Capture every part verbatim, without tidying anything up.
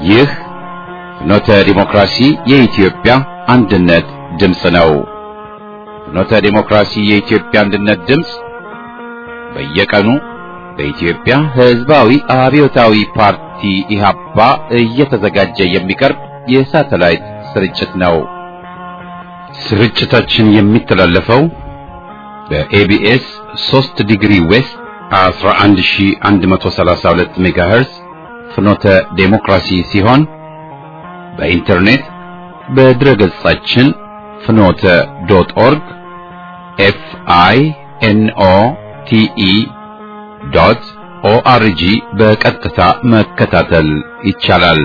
ይህ ፍኖተ ዲሞክራሲ የኢትዮጵያ አንድነት ድምፅ ነው። ፍኖተ ዲሞክራሲ የኢትዮጵያ አንድነት ድምፅ በየቀኑ በኢትዮጵያ ሕዝባዊ አብዮታዊ ፓርቲ ኢህአፓ እየተዘጋጀ የሚቀርብ የሳተላይት ስርጭት ነው። ስርጭታችን የሚተላለፈው በኤቢኤስ ሶስት ዲግሪ ዌስት አስራ አንድ ሺህ አንድ መቶ ሰላሳ ሁለት ሜጋሄርዝ ፍኖተ ዴሞክራሲ ሲሆን በኢንተርኔት በድረገጻችን ፍኖተ ዶት ኦርግ ኤፍ አይ ኤን ኦ ቲ ኢ ዶት ኦ አር ጂ በቀጥታ መከታተል ይቻላል።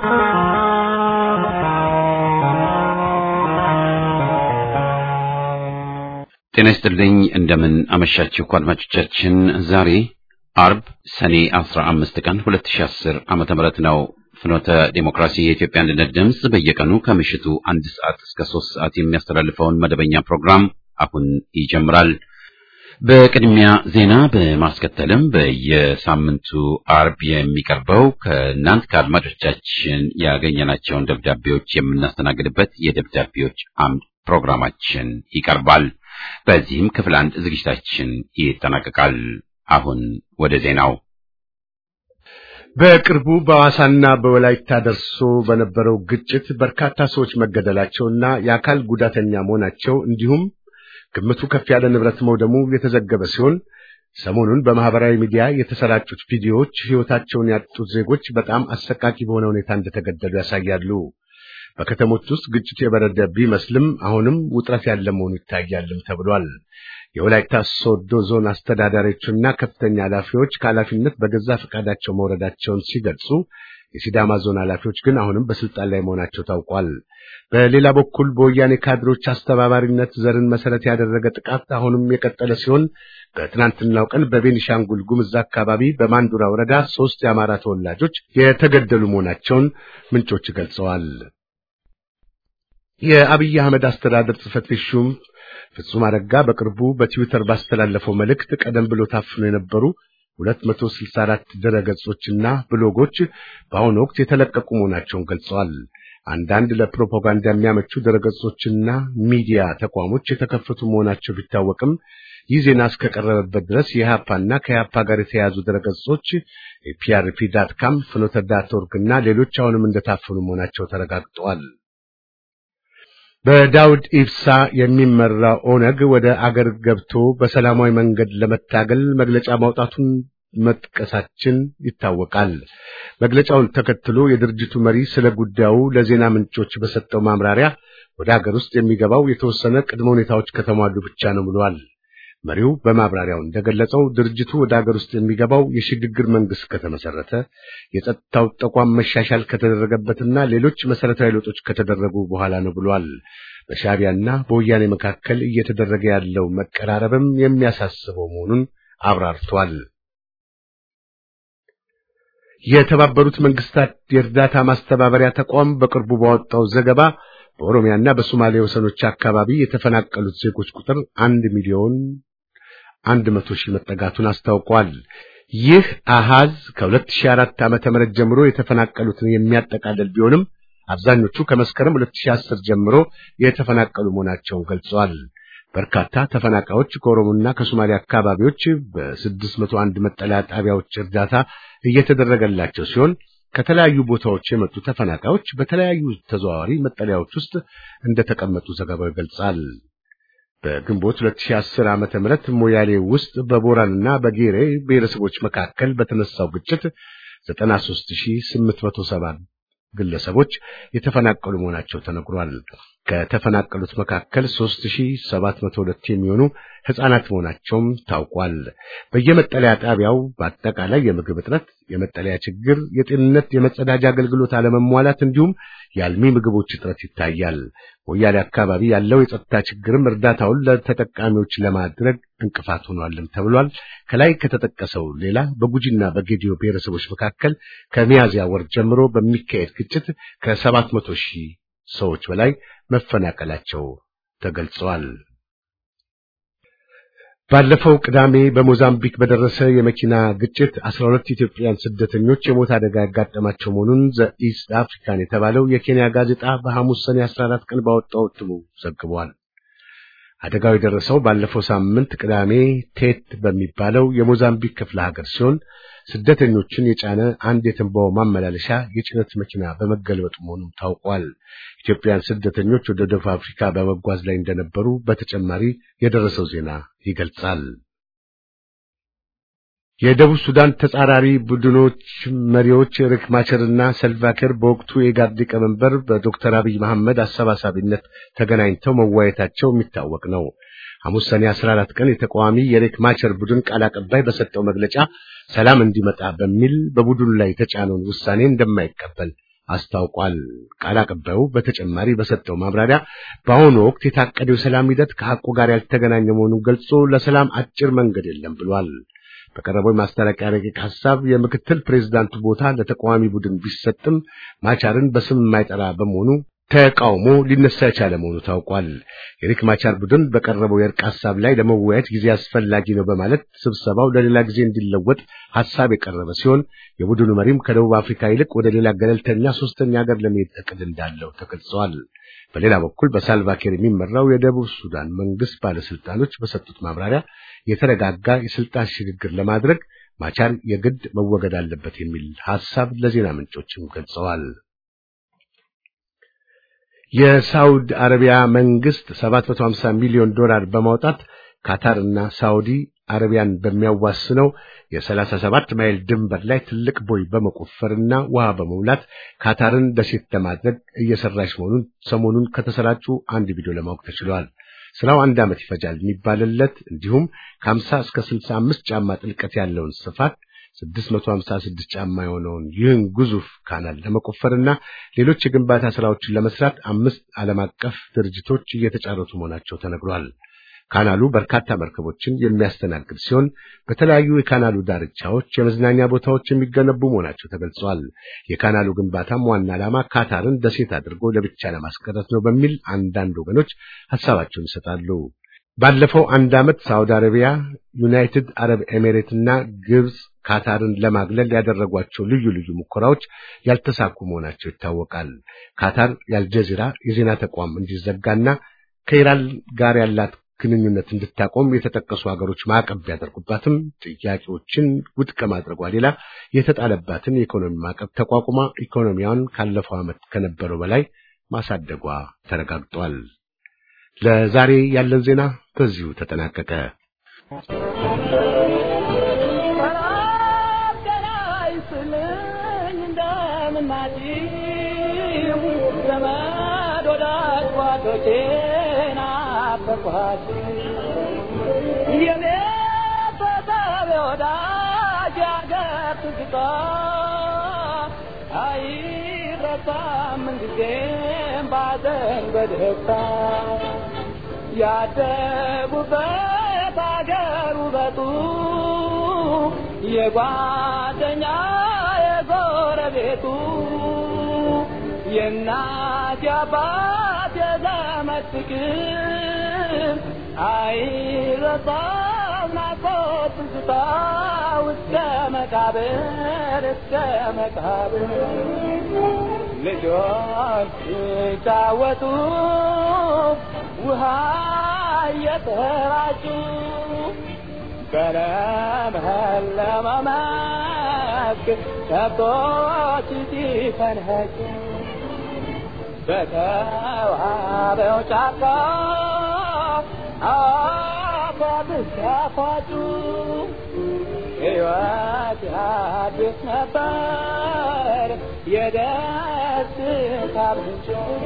ጤና ይስጥልኝ። እንደምን አመሻችሁ አድማጮቻችን። ዛሬ አርብ ሰኔ አስራ አምስት ቀን ሁለት ሺህ አስር ዓመተ ምህረት ነው። ፍኖተ ዲሞክራሲ የኢትዮጵያ አንድነት ድምፅ በየቀኑ ከምሽቱ አንድ ሰዓት እስከ ሶስት ሰዓት የሚያስተላልፈውን መደበኛ ፕሮግራም አሁን ይጀምራል። በቅድሚያ ዜና በማስከተልም በየሳምንቱ አርብ የሚቀርበው ከእናንተ ከአድማጮቻችን ያገኘናቸውን ደብዳቤዎች የምናስተናግድበት የደብዳቤዎች አምድ ፕሮግራማችን ይቀርባል። በዚህም ክፍል አንድ ዝግጅታችን ይጠናቀቃል። አሁን ወደ ዜናው። በቅርቡ በሐዋሳና በወላይታ ደርሶ በነበረው ግጭት በርካታ ሰዎች መገደላቸውና የአካል ጉዳተኛ መሆናቸው እንዲሁም ግምቱ ከፍ ያለ ንብረት መውደሙ የተዘገበ ሲሆን ሰሞኑን በማህበራዊ ሚዲያ የተሰራጩት ቪዲዮዎች ሕይወታቸውን ያጡት ዜጎች በጣም አሰቃቂ በሆነ ሁኔታ እንደተገደሉ ያሳያሉ። በከተሞች ውስጥ ግጭቱ የበረደ ቢመስልም አሁንም ውጥረት ያለ መሆኑ ይታያልም ተብሏል። የወላይታ ሶዶ ዞን አስተዳዳሪዎችና ከፍተኛ ኃላፊዎች ከኃላፊነት በገዛ ፈቃዳቸው መውረዳቸውን ሲገልጹ፣ የሲዳማ ዞን ኃላፊዎች ግን አሁንም በስልጣን ላይ መሆናቸው ታውቋል። በሌላ በኩል በወያኔ ካድሮች አስተባባሪነት ዘርን መሰረት ያደረገ ጥቃት አሁንም የቀጠለ ሲሆን በትናንትናው ቀን በቤኒሻንጉል ጉምዝ አካባቢ በማንዱራ ወረዳ ሶስት የአማራ ተወላጆች የተገደሉ መሆናቸውን ምንጮች ገልጸዋል። የአብይ አህመድ አስተዳደር ጽሕፈት ቤት ሹም ፍጹም አረጋ በቅርቡ በትዊተር ባስተላለፈው መልእክት ቀደም ብሎ ታፍኖ የነበሩ ሁለት መቶ ስልሳ አራት ድረገጾችና ብሎጎች በአሁኑ ወቅት የተለቀቁ መሆናቸውን ገልጸዋል። አንዳንድ ለፕሮፓጋንዳ የሚያመቹ ድረገጾችና ሚዲያ ተቋሞች የተከፈቱ መሆናቸው ቢታወቅም ይህ ዜና እስከቀረበበት ድረስ የኢህአፓና ከኢህአፓ ጋር የተያያዙ ድረገጾች ፒአርፒ ዶት ኮም፣ ፍኖተ ዶት ኦርግ እና ሌሎች አሁንም እንደታፈኑ መሆናቸው ተረጋግጠዋል። በዳውድ ኢብሳ የሚመራ ኦነግ ወደ አገር ገብቶ በሰላማዊ መንገድ ለመታገል መግለጫ ማውጣቱን መጥቀሳችን ይታወቃል። መግለጫውን ተከትሎ የድርጅቱ መሪ ስለ ጉዳዩ ለዜና ምንጮች በሰጠው ማምራሪያ ወደ አገር ውስጥ የሚገባው የተወሰነ ቅድመ ሁኔታዎች ከተሟሉ ብቻ ነው ብሏል። መሪው በማብራሪያው እንደገለጸው ድርጅቱ ወደ አገር ውስጥ የሚገባው የሽግግር መንግስት ከተመሰረተ፣ የጸጥታው ተቋም መሻሻል ከተደረገበትና ሌሎች መሰረታዊ ለውጦች ከተደረጉ በኋላ ነው ብሏል። በሻዕቢያና በወያኔ መካከል እየተደረገ ያለው መቀራረብም የሚያሳስበው መሆኑን አብራርቷል። የተባበሩት መንግስታት የእርዳታ ማስተባበሪያ ተቋም በቅርቡ ባወጣው ዘገባ በኦሮሚያና በሶማሌ ወሰኖች አካባቢ የተፈናቀሉት ዜጎች ቁጥር አንድ ሚሊዮን አንድ መቶ ሺህ መጠጋቱን አስታውቋል። ይህ አሃዝ ከሁለት ሺህ አራት ዓመተ ምህረት ጀምሮ የተፈናቀሉትን የሚያጠቃልል ቢሆንም አብዛኞቹ ከመስከረም ሁለት ሺህ አስር ጀምሮ የተፈናቀሉ መሆናቸውን ገልጸዋል። በርካታ ተፈናቃዮች ከኦሮሞና ከሶማሌ አካባቢዎች በስድስት መቶ አንድ መጠለያ ጣቢያዎች እርዳታ እየተደረገላቸው ሲሆን ከተለያዩ ቦታዎች የመጡ ተፈናቃዮች በተለያዩ ተዘዋዋሪ መጠለያዎች ውስጥ እንደተቀመጡ ዘገባው ይገልጻል። በግንቦት ሁለት ሺህ አስር ዓመተ ምህረት ሞያሌ ውስጥ በቦራንና በጌሬ ብሔረሰቦች መካከል በተነሳው ግጭት ዘጠና ሦስት ሺህ ስምንት መቶ ሰባ ግለሰቦች የተፈናቀሉ መሆናቸው ተነግሯል። ከተፈናቀሉት መካከል ሦስት ሺህ ሰባት መቶ ሁለት የሚሆኑ ሕፃናት መሆናቸውም ታውቋል። በየመጠለያ ጣቢያው በአጠቃላይ የምግብ እጥረት፣ የመጠለያ ችግር፣ የጤንነት፣ የመጸዳጃ አገልግሎት አለመሟላት እንዲሁም የአልሚ ምግቦች እጥረት ይታያል። ሞያሌ አካባቢ ያለው የጸጥታ ችግርም እርዳታውን ለተጠቃሚዎች ለማድረግ እንቅፋት ሆኗልም ተብሏል። ከላይ ከተጠቀሰው ሌላ በጉጂና በጌዲዮ ብሔረሰቦች መካከል ከሚያዝያ ወር ጀምሮ በሚካሄድ ግጭት ከሰባት መቶ ሺህ ሰዎች በላይ መፈናቀላቸው ተገልጸዋል። ባለፈው ቅዳሜ በሞዛምቢክ በደረሰ የመኪና ግጭት አስራ ሁለት ኢትዮጵያውያን ስደተኞች የሞት አደጋ ያጋጠማቸው መሆኑን ዘኢስት አፍሪካን የተባለው የኬንያ ጋዜጣ በሐሙስ ሰኔ አስራ አራት ቀን ባወጣው እትሙ ዘግቧል። አደጋው የደረሰው ባለፈው ሳምንት ቅዳሜ ቴት በሚባለው የሞዛምቢክ ክፍለ ሀገር ሲሆን ስደተኞችን የጫነ አንድ የትንባው ማመላለሻ የጭነት መኪና በመገልበጡ መሆኑን ታውቋል። ኢትዮጵያውያን ስደተኞች ወደ ደቡብ አፍሪካ በመጓዝ ላይ እንደነበሩ በተጨማሪ የደረሰው ዜና ይገልጻል። የደቡብ ሱዳን ተጻራሪ ቡድኖች መሪዎች ሪክ ማቻርና ሰልቫኪር በወቅቱ የኢጋድ ሊቀመንበር በዶክተር አብይ መሐመድ አሰባሳቢነት ተገናኝተው መወያየታቸው የሚታወቅ ነው። ሐሙስ ሰኔ አስራ አራት ቀን የተቃዋሚ የሪክ ማቻር ቡድን ቃል አቀባይ በሰጠው መግለጫ ሰላም እንዲመጣ በሚል በቡድኑ ላይ የተጫነውን ውሳኔ እንደማይቀበል አስታውቋል። ቃል አቀባዩ በተጨማሪ በሰጠው ማብራሪያ በአሁኑ ወቅት የታቀደው ሰላም ሂደት ከሐቁ ጋር ያልተገናኘ መሆኑን ገልጾ ለሰላም አጭር መንገድ የለም ብሏል። በቀረበው ማስተላለቂያ ረቂቅ ሐሳብ የምክትል ፕሬዝዳንቱ ቦታ ለተቃዋሚ ቡድን ቢሰጥም ማቻርን በስም የማይጠራ በመሆኑ ተቃውሞ ሊነሳ የቻለ መሆኑ ታውቋል። የሪክ ማቻር ቡድን በቀረበው የእርቅ ሐሳብ ላይ ለመወያየት ጊዜ አስፈላጊ ነው በማለት ስብሰባው ለሌላ ጊዜ እንዲለወጥ ሐሳብ የቀረበ ሲሆን የቡድኑ መሪም ከደቡብ አፍሪካ ይልቅ ወደ ሌላ ገለልተኛ ሶስተኛ ሀገር ለመሄድ እቅድ እንዳለው ተገልጿል። በሌላ በኩል በሳልቫኪር የሚመራው የደቡብ ሱዳን መንግስት ባለስልጣኖች በሰጡት ማብራሪያ የተረጋጋ የስልጣን ሽግግር ለማድረግ ማቻር የግድ መወገድ አለበት የሚል ሐሳብ ለዜና ምንጮችም ገልጸዋል። የሳውዲ አረቢያ መንግስት ሰባት መቶ ሃምሳ ሚሊዮን ዶላር በማውጣት ካታርና ሳውዲ አረቢያን በሚያዋስነው የሰላሳ ሰባት ማይል ድንበር ላይ ትልቅ ቦይ በመቆፈርና ውሃ በመሙላት ካታርን ደሴት ለማድረግ እየሰራች መሆኑን ሰሞኑን ከተሰራጩ አንድ ቪዲዮ ለማወቅ ተችሏል። ስራው አንድ ዓመት ይፈጃል የሚባልለት እንዲሁም ከሀምሳ እስከ ስልሳ አምስት ጫማ ጥልቀት ያለውን ስፋት ስድስት መቶ ሃምሳ ስድስት ጫማ የሆነውን ይህን ግዙፍ ካናል ለመቆፈርና ሌሎች የግንባታ ስራዎችን ለመስራት አምስት ዓለም አቀፍ ድርጅቶች እየተጫረቱ መሆናቸው ተነግሯል። ካናሉ በርካታ መርከቦችን የሚያስተናግድ ሲሆን በተለያዩ የካናሉ ዳርቻዎች የመዝናኛ ቦታዎች የሚገነቡ መሆናቸው ተገልጿል። የካናሉ ግንባታም ዋና ዓላማ ካታርን ደሴት አድርጎ ለብቻ ለማስቀረት ነው በሚል አንዳንድ ወገኖች ሐሳባቸውን ይሰጣሉ። ባለፈው አንድ ዓመት ሳውዲ አረቢያ፣ ዩናይትድ አረብ ኤሚሬትና ግብጽ ካታርን ለማግለል ያደረጓቸው ልዩ ልዩ ሙከራዎች ያልተሳኩ መሆናቸው ይታወቃል። ካታር የአልጀዚራ የዜና ተቋም እንዲዘጋና ከኢራን ጋር ያላት ግንኙነት እንድታቆም የተጠቀሱ ሀገሮች ማዕቀብ ቢያደርጉባትም ጥያቄዎችን ውድቅ ማድረጓ ሌላ የተጣለባትን የኢኮኖሚ ማዕቀብ ተቋቁማ ኢኮኖሚያን ካለፈው ዓመት ከነበረው በላይ ማሳደጓ ተረጋግጧል። ለዛሬ ያለን ዜና በዚሁ ተጠናቀቀ። ያደጉበት አገር ውበቱ የጓደኛ የጎረቤቱ የእናት የአባት የዘመድ ፍቅር አይረሳም ናፍቆት ትዝታ እስከ መቃብር እስከ መቃብር ልጆች ሲጫወቱ ውሃ እየተራጩ በለመለመ መስክ ከብቶች ሲፈንጩ በተዋበው ጫካ አፏብስ ያፏጩ ሕይወት ያድስ ነበር የደስታ ምንጭ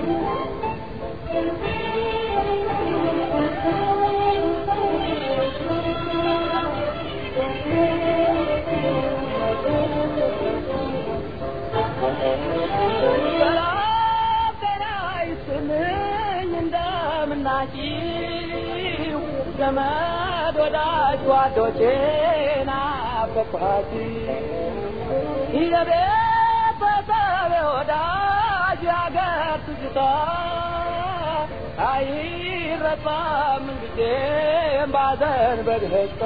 እንደምናችሁ ዘመድ ወዳጅ ጓዶቼ ናፈቅኋችሁ የቤተሰብ ወዳጅ ያገር ትዝታ አይረሳም አይረሳም ጊዜም ባዘን በደስታ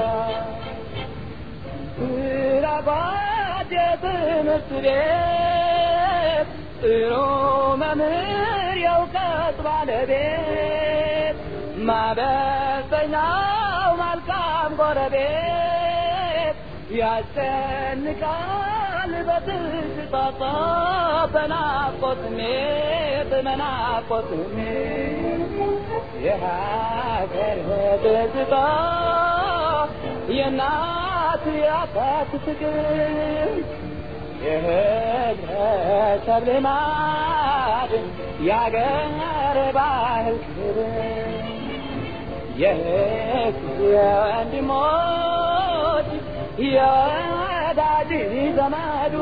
ስራባት የትምህርት ቤት ጥሩ መምህር የእውቀት ባለቤት ማበሰኛው መልካም ጎረቤት ያስጨንቃል በትዝታ በናፍቆት ስሜት በናፍቆት ስሜት የሀገር ትዝታ የእናት የአባት ፍቅር የህብረተሰብ ልማድ የአገር ባህል ክብር የህዝብ የወንድሞች የወዳጅ ዘመዱ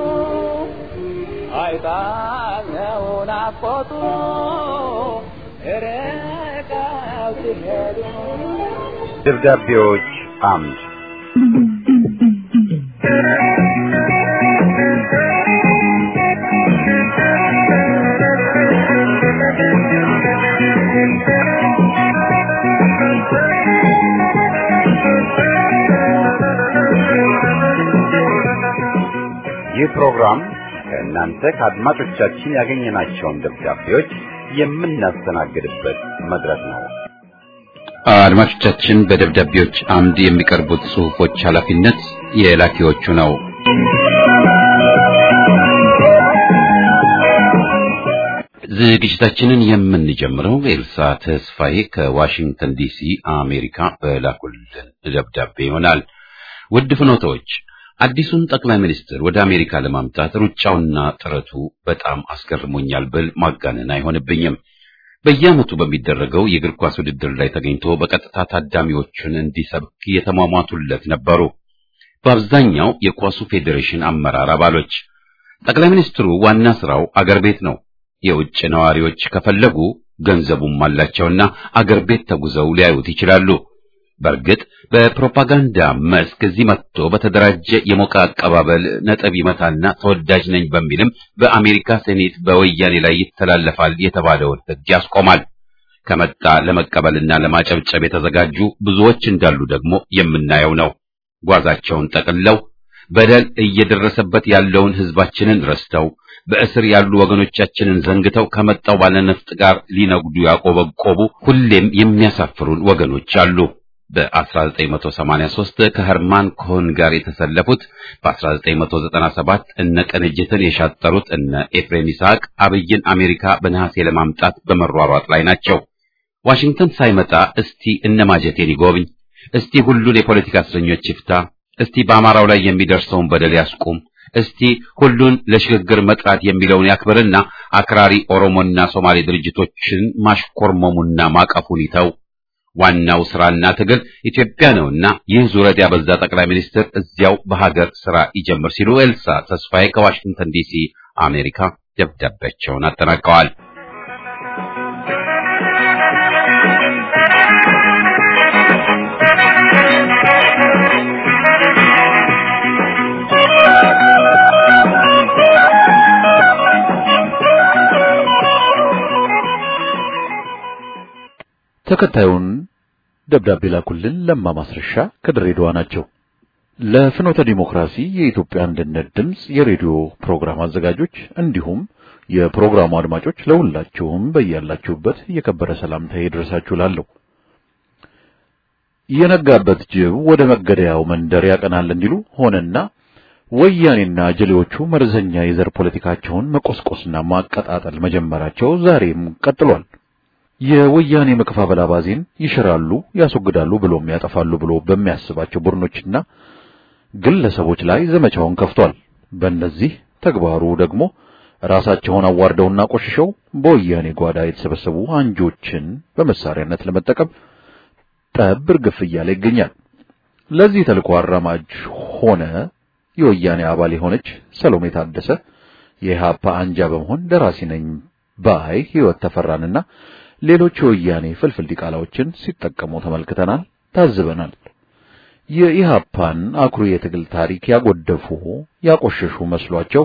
አይጣለው ናፍቆቱ ርቀው ሲሄዱ ደብዳቤዎች አምድ ይህ ፕሮግራም ከእናንተ ከአድማጮቻችን ያገኘናቸውን ደብዳቤዎች የምናስተናግድበት መድረክ ነው። አድማጮቻችን በደብዳቤዎች አምድ የሚቀርቡት ጽሑፎች ኃላፊነት የላኪዎቹ ነው። ዝግጅታችንን የምንጀምረው ኤልሳ ተስፋዬ ከዋሽንግተን ዲሲ አሜሪካ በላኩልን ደብዳቤ ይሆናል። ውድ ፍኖቶች፣ አዲሱን ጠቅላይ ሚኒስትር ወደ አሜሪካ ለማምጣት ሩጫውና ጥረቱ በጣም አስገርሞኛል ብል ማጋነን አይሆንብኝም። በየዓመቱ በሚደረገው የእግር ኳስ ውድድር ላይ ተገኝቶ በቀጥታ ታዳሚዎቹን እንዲሰብክ የተሟሟቱለት ነበሩ፣ በአብዛኛው የኳሱ ፌዴሬሽን አመራር አባሎች። ጠቅላይ ሚኒስትሩ ዋና ስራው አገር ቤት ነው። የውጭ ነዋሪዎች ከፈለጉ ገንዘቡም አላቸውና አገር ቤት ተጉዘው ሊያዩት ይችላሉ። በእርግጥ በፕሮፓጋንዳ መስክ እዚህ መጥቶ በተደራጀ የሞቀ አቀባበል ነጥብ ይመታና ተወዳጅ ነኝ በሚልም በአሜሪካ ሴኔት በወያኔ ላይ ይተላለፋል የተባለውን ሕግ ያስቆማል። ከመጣ ለመቀበልና ለማጨብጨብ የተዘጋጁ ብዙዎች እንዳሉ ደግሞ የምናየው ነው። ጓዛቸውን ጠቅልለው በደል እየደረሰበት ያለውን ሕዝባችንን ረስተው በእስር ያሉ ወገኖቻችንን ዘንግተው ከመጣው ባለነፍጥ ጋር ሊነግዱ ያቆበቆቡ ሁሌም የሚያሳፍሩን ወገኖች አሉ። በ1983 ከሄርማን ኮሄን ጋር የተሰለፉት፣ በ1997 እነ ቅንጅትን የሻጠሩት እነ ኤፍሬም ይስሐቅ አብይን አሜሪካ በነሐሴ ለማምጣት በመሯሯጥ ላይ ናቸው። ዋሽንግተን ሳይመጣ እስቲ እነ ማጀቴን ይጎብኝ፣ እስቲ ሁሉን የፖለቲካ እስረኞች ይፍታ፣ እስቲ በአማራው ላይ የሚደርሰውን በደል ያስቁም፣ እስቲ ሁሉን ለሽግግር መጥራት የሚለውን ያክብርና አክራሪ ኦሮሞና ሶማሌ ድርጅቶችን ማሽኮርመሙና ማቀፉን ይተው። ዋናው ስራና ትግል ኢትዮጵያ ነውና ይህ ዙረት ያበዛ ጠቅላይ ሚኒስትር እዚያው በሀገር ስራ ይጀምር ሲሉ ኤልሳ ተስፋዬ ከዋሽንግተን ዲሲ አሜሪካ ደብዳቤያቸውን አጠናቀዋል። ተከታዩን ደብዳቤ ላኩልን ለማ ማስረሻ ከድሬዳዋ ናቸው። ለፍኖተ ዲሞክራሲ የኢትዮጵያ አንድነት ድምጽ የሬዲዮ ፕሮግራም አዘጋጆች እንዲሁም የፕሮግራሙ አድማጮች ለሁላችሁም በያላችሁበት የከበረ ሰላምታ ይድረሳችሁ ላለሁ። የነጋበት ጅብ ወደ መገደያው መንደር ያቀናል እንዲሉ ሆነና ወያኔና ጀሌዎቹ መርዘኛ የዘር ፖለቲካቸውን መቆስቆስና ማቀጣጠል መጀመራቸው ዛሬም ቀጥሏል። የወያኔ መከፋፈል አባዜን ይሽራሉ፣ ያስወግዳሉ ብሎም ያጠፋሉ ብሎ በሚያስባቸው ቡድኖችና ግለሰቦች ላይ ዘመቻውን ከፍቷል። በእነዚህ ተግባሩ ደግሞ ራሳቸውን አዋርደውና ቆሽሸው በወያኔ ጓዳ የተሰበሰቡ አንጆችን በመሳሪያነት ለመጠቀም ጠብር ግፍ እያለ ይገኛል። ለዚህ ተልዕኮ አራማጅ ሆነ የወያኔ አባል የሆነች ሰሎሜ ታደሰ የኢህአፓ አንጃ በመሆን ደራሲ ነኝ ባይ ህይወት ተፈራንና ሌሎች የወያኔ ፍልፍል ዲቃላዎችን ሲጠቀሙ ተመልክተናል፣ ታዝበናል። የኢህአፓን አኩሪ የትግል ታሪክ ያጎደፉ ያቆሸሹ መስሏቸው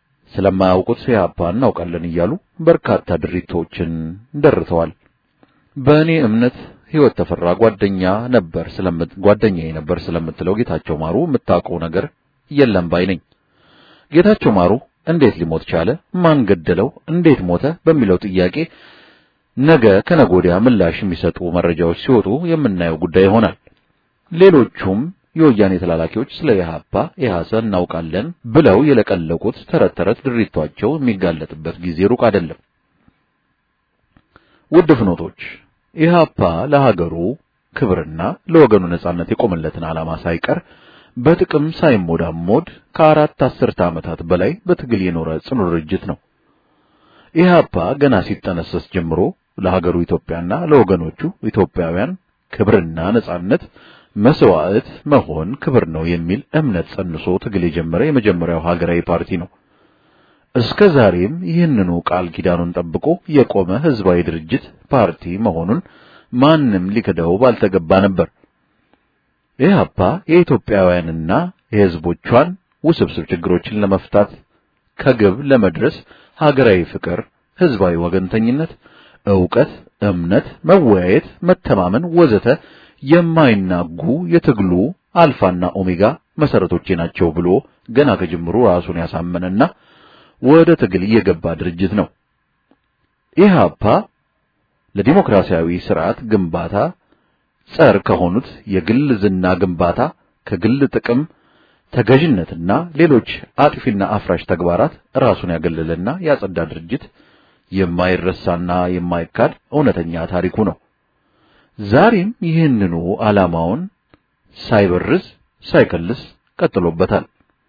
ስለማያውቁት ኢህአፓን እናውቃለን እያሉ በርካታ ድሪቶችን ደርተዋል። በእኔ እምነት ሕይወት ተፈራ ጓደኛ ነበር ስለምት ጓደኛዬ ነበር ስለምትለው ጌታቸው ማሩ የምታውቀው ነገር የለም ባይ ነኝ። ጌታቸው ማሩ እንዴት ሊሞት ቻለ? ማን ገደለው? እንዴት ሞተ? በሚለው ጥያቄ ነገ ከነጎዲያ ምላሽ የሚሰጡ መረጃዎች ሲወጡ የምናየው ጉዳይ ይሆናል። ሌሎቹም የወያኔ ተላላኪዎች ስለ ኢህአፓ ኢህአሰ እናውቃለን ብለው የለቀለቁት ተረት ተረት ድሪቷቸው የሚጋለጥበት ጊዜ ሩቅ አይደለም። ውድ ፍኖቶች፣ ኢህአፓ ለሀገሩ ክብርና ለወገኑ ነጻነት የቆመለትን ዓላማ ሳይቀር በጥቅም ሳይሞዳሞድ ከአራት አስርተ ዓመታት በላይ በትግል የኖረ ጽኑ ድርጅት ነው። ኢህአፓ ገና ሲጠነሰስ ጀምሮ ለሀገሩ ኢትዮጵያና ለወገኖቹ ኢትዮጵያውያን ክብርና ነጻነት መስዋዕት መሆን ክብር ነው የሚል እምነት ጸንሶ ትግል የጀመረ የመጀመሪያው ሀገራዊ ፓርቲ ነው። እስከ ዛሬም ይህንኑ ቃል ኪዳኑን ጠብቆ የቆመ ህዝባዊ ድርጅት ፓርቲ መሆኑን ማንም ሊክደው ባልተገባ ነበር። ኢህአፓ የኢትዮጵያውያንና የህዝቦቿን ውስብስብ ችግሮችን ለመፍታት ከግብ ለመድረስ ሀገራዊ ፍቅር፣ ህዝባዊ ወገንተኝነት፣ ዕውቀት፣ እምነት፣ መወያየት፣ መተማመን ወዘተ የማይናጉ የትግሉ አልፋና ኦሜጋ መሰረቶች ናቸው ብሎ ገና ከጅምሩ ራሱን ያሳመነና ወደ ትግል የገባ ድርጅት ነው። ኢህአፓ ለዲሞክራሲያዊ ስርዓት ግንባታ ጸር ከሆኑት የግል ዝና ግንባታ፣ ከግል ጥቅም ተገዥነትና ሌሎች አጥፊና አፍራሽ ተግባራት ራሱን ያገለለና ያጸዳ ድርጅት የማይረሳና የማይካድ እውነተኛ ታሪኩ ነው። ዛሬም ይህንኑ ዓላማውን ሳይበርዝ ሳይከልስ ቀጥሎበታል።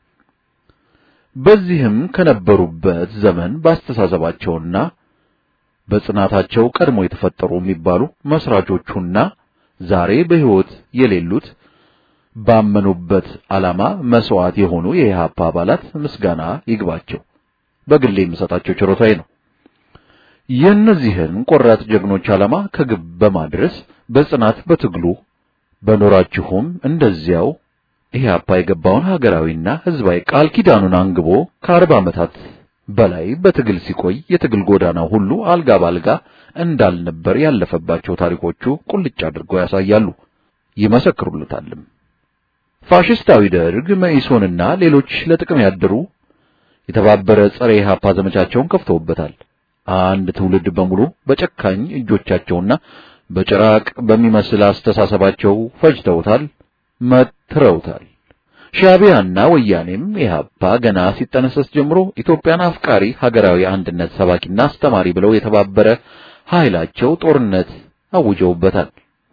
በዚህም ከነበሩበት ዘመን ባስተሳሰባቸውና በጽናታቸው ቀድሞ የተፈጠሩ የሚባሉ መስራቾቹና ዛሬ በሕይወት የሌሉት ባመኑበት ዓላማ መስዋዕት የሆኑ የኢህአፓ አባላት ምስጋና ይግባቸው በግሌ የምሰጣቸው ችሮታዬ ነው። የእነዚህን ቆራጥ ጀግኖች ዓላማ ከግብ በማድረስ በጽናት በትግሉ በኖራችሁም እንደዚያው ኢህአፓ የገባውን ሀገራዊና ህዝባዊ ቃል ኪዳኑን አንግቦ ከአርባ ዓመታት በላይ በትግል ሲቆይ የትግል ጎዳናው ሁሉ አልጋ ባልጋ እንዳልነበር ያለፈባቸው ታሪኮቹ ቁልጭ አድርገው ያሳያሉ፣ ይመሰክሩለታልም። ፋሽስታዊ ደርግ መኢሶንና ሌሎች ለጥቅም ያደሩ የተባበረ ጸረ ኢህአፓ ዘመቻቸውን ከፍተውበታል። አንድ ትውልድ በሙሉ በጨካኝ እጆቻቸውና በጭራቅ በሚመስል አስተሳሰባቸው ፈጅተውታል፣ መትረውታል። ሻዕቢያና ወያኔም ኢህአፓ ገና ሲጠነሰስ ጀምሮ ኢትዮጵያን አፍቃሪ ሀገራዊ አንድነት ሰባኪና አስተማሪ ብለው የተባበረ ኃይላቸው ጦርነት አውጀውበታል።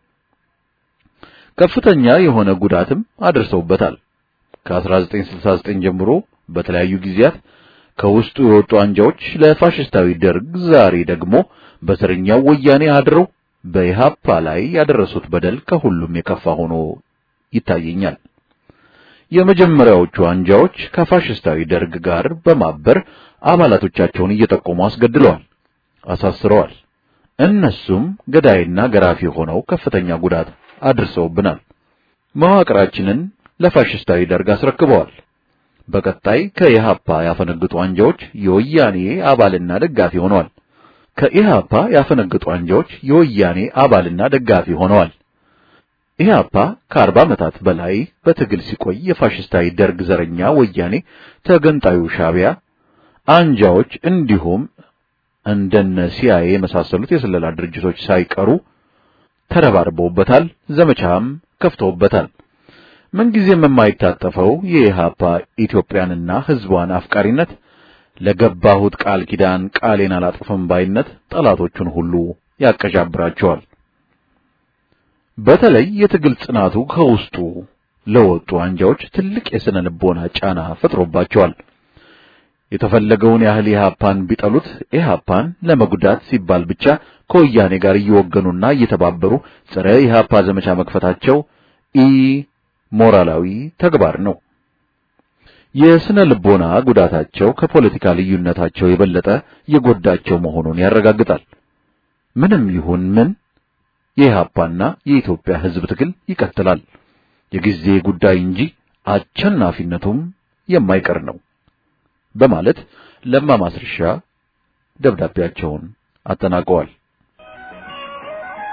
ከፍተኛ የሆነ ጉዳትም አድርሰውበታል። ከ1969 ጀምሮ በተለያዩ ጊዜያት ከውስጡ የወጡ አንጃዎች ለፋሽስታዊ ደርግ ዛሬ ደግሞ በዘረኛው ወያኔ አድረው በኢህአፓ ላይ ያደረሱት በደል ከሁሉም የከፋ ሆኖ ይታየኛል። የመጀመሪያዎቹ አንጃዎች ከፋሽስታዊ ደርግ ጋር በማበር አባላቶቻቸውን እየጠቆሙ አስገድለዋል፣ አሳስረዋል። እነሱም ገዳይና ገራፊ ሆነው ከፍተኛ ጉዳት አድርሰውብናል። መዋቅራችንን ለፋሽስታዊ ደርግ አስረክበዋል። በቀጣይ ከኢህአፓ ያፈነገጡ አንጃዎች የወያኔ አባልና ደጋፊ ሆነዋል። ከኢህአፓ ያፈነገጡ አንጃዎች የወያኔ አባልና ደጋፊ ሆነዋል። ኢህአፓ ከአርባ ዓመታት በላይ በትግል ሲቆይ የፋሽስታዊ ደርግ ዘረኛ ወያኔ፣ ተገንጣዩ ሻዕቢያ አንጃዎች እንዲሁም እንደነ ሲአይኤ የመሳሰሉት የስለላ ድርጅቶች ሳይቀሩ ተረባርበውበታል፣ ዘመቻም ከፍተውበታል። ምንጊዜም የማይታጠፈው የኢህአፓ ኢትዮጵያንና ህዝቧን አፍቃሪነት፣ ለገባሁት ቃል ኪዳን ቃሌን አላጥፍም ባይነት ጠላቶቹን ሁሉ ያቀዣብራቸዋል። በተለይ የትግል ጽናቱ ከውስጡ ለወጡ አንጃዎች ትልቅ የስነ ልቦና ጫና ፈጥሮባቸዋል። የተፈለገውን ያህል ኢህአፓን ቢጠሉት ኢህአፓን ለመጉዳት ሲባል ብቻ ከወያኔ ጋር እየወገኑና እየተባበሩ ጸረ ኢህአፓ ዘመቻ መክፈታቸው ኢ ሞራላዊ ተግባር ነው። የስነ ልቦና ጉዳታቸው ከፖለቲካ ልዩነታቸው የበለጠ የጎዳቸው መሆኑን ያረጋግጣል። ምንም ይሁን ምን የኢህአፓና የኢትዮጵያ ህዝብ ትግል ይቀጥላል። የጊዜ ጉዳይ እንጂ አሸናፊነቱም የማይቀር ነው በማለት ለማ ማስረሻ ደብዳቤያቸውን አጠናቀዋል።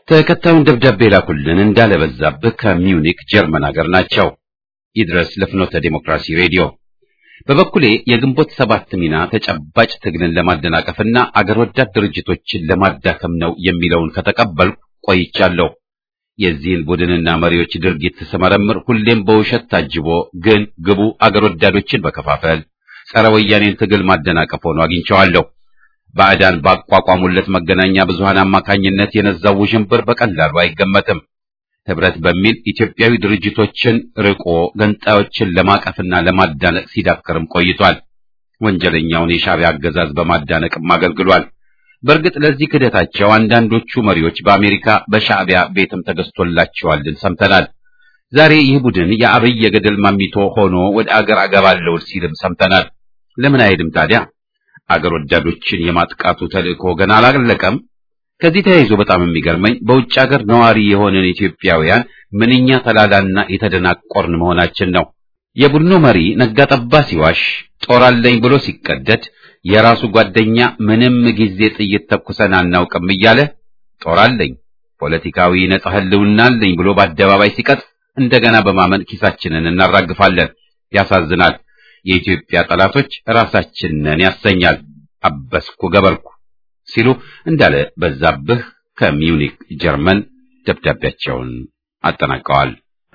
ተከታዩን ደብዳቤ ላኩልን እንዳለበዛብህ ከሚዩኒክ ጀርመን ሀገር ናቸው። ይድረስ ለፍኖተ ዲሞክራሲ ሬዲዮ። በበኩሌ የግንቦት ሰባት ሚና ተጨባጭ ትግልን ለማደናቀፍና አገር ወዳድ ድርጅቶችን ለማዳከም ነው የሚለውን ከተቀበልኩ ቆይቻለሁ። የዚህን ቡድንና መሪዎች ድርጊት ስመረምር ሁሌም በውሸት ታጅቦ ግን ግቡ አገር ወዳዶችን በከፋፈል ጸረ ወያኔን ትግል ማደናቀፍ ሆኖ አግኝቼዋለሁ። ባዕዳን ባቋቋሙለት መገናኛ ብዙሃን አማካኝነት የነዛው ውዥንብር በቀላሉ አይገመትም። ህብረት በሚል ኢትዮጵያዊ ድርጅቶችን ርቆ ገንጣዮችን ለማቀፍና ለማዳነቅ ሲዳከርም ቆይቷል። ወንጀለኛውን የሻዕቢያ አገዛዝ በማዳነቅም አገልግሏል። በእርግጥ ለዚህ ክደታቸው አንዳንዶቹ መሪዎች በአሜሪካ በሻዕቢያ ቤትም ተገዝቶላቸዋልን ሰምተናል። ዛሬ ይህ ቡድን የአብይ የገደል ማሚቶ ሆኖ ወደ አገር አገባለሁ ሲልም ሰምተናል። ለምን አይሄድም ታዲያ? አገር ወዳዶችን የማጥቃቱ ተልእኮ ገና አላለቀም። ከዚህ ተያይዞ በጣም የሚገርመኝ በውጭ ሀገር ነዋሪ የሆነን ኢትዮጵያውያን ምንኛ ተላላና የተደናቆርን መሆናችን ነው። የቡድኑ መሪ ነጋጠባ ሲዋሽ ጦር አለኝ ብሎ ሲቀደድ የራሱ ጓደኛ ምንም ጊዜ ጥይት ተኩሰን አናውቅም እያለ ጦር አለኝ ፖለቲካዊ ነጻ ህልውና አለኝ ብሎ በአደባባይ ሲቀጥ እንደገና በማመን ኪሳችንን እናራግፋለን። ያሳዝናል። የኢትዮጵያ ጠላቶች ራሳችን ነን ያሰኛል። አበስኩ ገበርኩ ሲሉ እንዳለ በዛብህ ከሚዩኒክ ጀርመን ደብዳቤያቸውን አጠናቀዋል።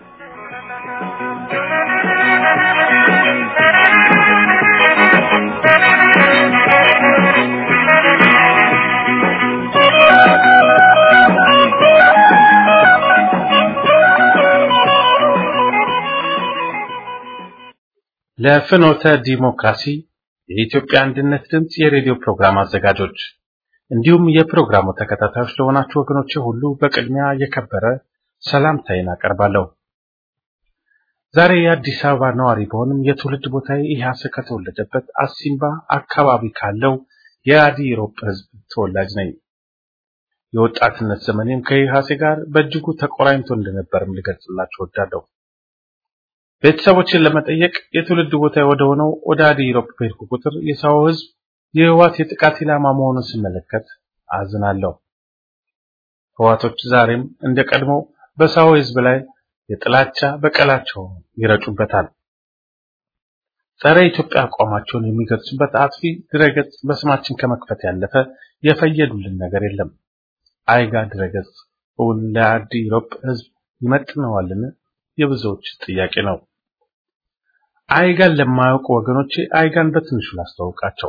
ለፍኖተ ዲሞክራሲ የኢትዮጵያ አንድነት ድምጽ የሬዲዮ ፕሮግራም አዘጋጆች እንዲሁም የፕሮግራሙ ተከታታዮች ለሆናችሁ ወገኖቼ ሁሉ በቅድሚያ የከበረ ሰላምታዬን አቀርባለሁ። ዛሬ የአዲስ አበባ ነዋሪ በሆንም የትውልድ ቦታዬ ኢህአስ ከተወለደበት አሲምባ አካባቢ ካለው የአዲ ኢሮፕ ህዝብ ተወላጅ ነኝ። የወጣትነት ዘመኔም ከኢህአስ ጋር በእጅጉ ተቆራኝቶ እንደነበርም ልገልጽላችሁ እወዳለሁ። ቤተሰቦችን ለመጠየቅ የትውልድ ቦታዬ ወደ ሆነው ወደ አዲ ኢሮፕ በሄድኩ ቁጥር የሳው ህዝብ የህዋት የጥቃት ኢላማ መሆኑን ስመለከት አዝናለሁ። ህዋቶች ዛሬም እንደቀድሞ በሳው ህዝብ ላይ የጥላቻ በቀላቸው ይረጩበታል። ጸረ ኢትዮጵያ አቋማቸውን የሚገልጹበት አጥፊ ድረገጽ በስማችን ከመክፈት ያለፈ የፈየዱልን ነገር የለም። አይጋ ድረገጽ እውን ለአዲ ኢሮፕ ህዝብ ይመጥነዋልን? የብዙዎች ጥያቄ ነው። አይጋን ለማያውቁ ወገኖቼ አይጋን በትንሹ ላስተዋውቃቸው።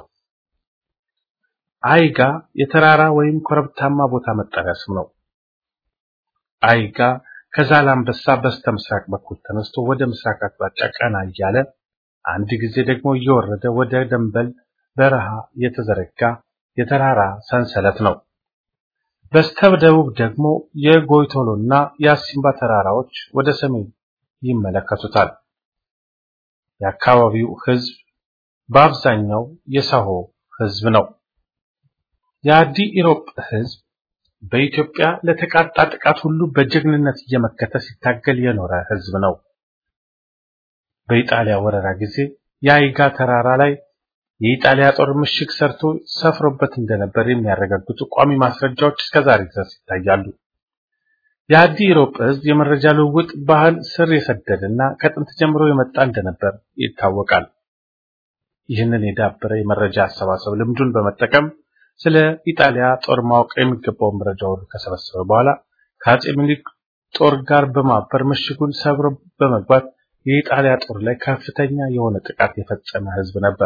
አይጋ የተራራ ወይም ኮረብታማ ቦታ መጠሪያ ስም ነው። አይጋ ከዛላምበሳ በስተምስራቅ በኩል ተነስቶ ወደ ምስራቅ አቅጣጫ ቀና እያለ አንድ ጊዜ ደግሞ እየወረደ ወደ ደንበል በረሃ የተዘረጋ የተራራ ሰንሰለት ነው። በስተደቡብ ደግሞ የጎይቶሎና የአሲምባ ተራራዎች ወደ ሰሜን ይመለከቱታል። የአካባቢው ህዝብ በአብዛኛው የሳሆ ህዝብ ነው። የአዲ ኢሮፕ ህዝብ በኢትዮጵያ ለተቃጣ ጥቃት ሁሉ በጀግንነት እየመከተ ሲታገል የኖረ ህዝብ ነው። በኢጣሊያ ወረራ ጊዜ የአይጋ ተራራ ላይ የኢጣሊያ ጦር ምሽግ ሰርቶ ሰፍሮበት እንደነበር የሚያረጋግጡ ቋሚ ማስረጃዎች እስከዛሬ ድረስ ይታያሉ። የአዲ ኢሮፕ ህዝብ የመረጃ ልውውጥ ባህል ስር የሰደደና ከጥንት ጀምሮ የመጣ እንደነበር ይታወቃል። ይህንን የዳበረ የመረጃ አሰባሰብ ልምዱን በመጠቀም ስለ ኢጣሊያ ጦር ማወቅ የሚገባው መረጃ ሁሉ ከሰበሰበ በኋላ ከአጼ ምኒልክ ጦር ጋር በማበር ምሽጉን ሰብሮ በመግባት የኢጣሊያ ጦር ላይ ከፍተኛ የሆነ ጥቃት የፈጸመ ህዝብ ነበር።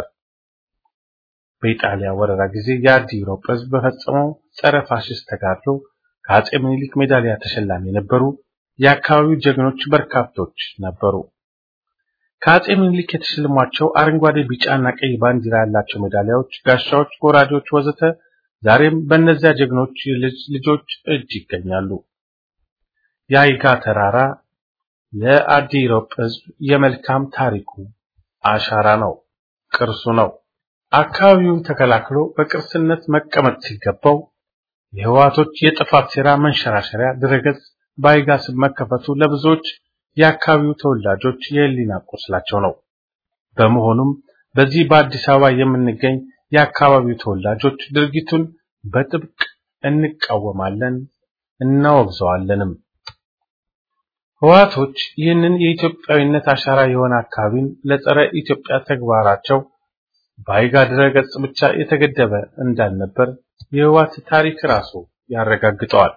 በኢጣሊያ ወረራ ጊዜ የአዲ ኢሮፕ ህዝብ በፈጸመው ጸረ ፋሽስት ተጋድሎ ከአጼ ምኒልክ ሜዳሊያ ተሸላሚ የነበሩ የአካባቢው ጀግኖች በርካቶች ነበሩ። ከአጼ ምኒልክ የተሸለሟቸው አረንጓዴ፣ ቢጫና ቀይ ባንዲራ ያላቸው ሜዳሊያዎች፣ ጋሻዎች፣ ጎራዴዎች ወዘተ ዛሬም በእነዚያ ጀግኖች ልጆች እጅ ይገኛሉ። የአይጋ ተራራ ለአዲ ኢሮፕ ህዝብ የመልካም ታሪኩ አሻራ ነው፣ ቅርሱ ነው። አካባቢውን ተከላክሎ በቅርስነት መቀመጥ ሲገባው የህዋቶች የጥፋት ሴራ መንሸራሸሪያ ድረገጽ በአይጋ ስም መከፈቱ ለብዙዎች የአካባቢው ተወላጆች የህሊና ቁስላቸው ነው። በመሆኑም በዚህ በአዲስ አበባ የምንገኝ የአካባቢው ተወላጆች ድርጊቱን በጥብቅ እንቃወማለን፣ እናወግዘዋለንም። ህወሓቶች ይህንን የኢትዮጵያዊነት አሻራ የሆነ አካባቢን ለጸረ ኢትዮጵያ ተግባራቸው በአይጋ ድረገጽ ብቻ የተገደበ እንዳልነበር የህወሓት ታሪክ ራሱ ያረጋግጠዋል።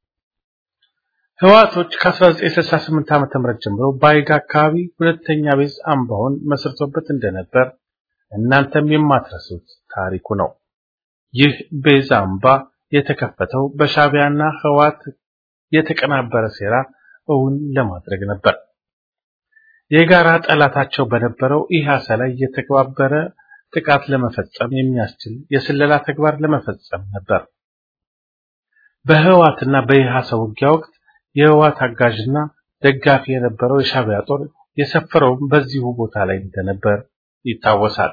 ህወሓቶች ከ1968 ዓመተ ምህረት ጀምሮ በአይጋ አካባቢ ሁለተኛ ቤዝ አምባውን መስርቶበት እንደነበር እናንተም የማትረሱት ታሪኩ ነው። ይህ ቤዝ አምባ የተከፈተው በሻዕቢያና ህወሓት የተቀናበረ ሴራ እውን ለማድረግ ነበር። የጋራ ጠላታቸው በነበረው ኢህአሳ ላይ የተከባበረ ጥቃት ለመፈጸም የሚያስችል የስለላ ተግባር ለመፈጸም ነበር። በህወሓትና በኢህአሳ ውጊያ ወቅት የህወሓት አጋዥና ደጋፊ የነበረው የሻዕቢያ ጦር የሰፈረው በዚሁ ቦታ ላይ እንደነበር ይታወሳል።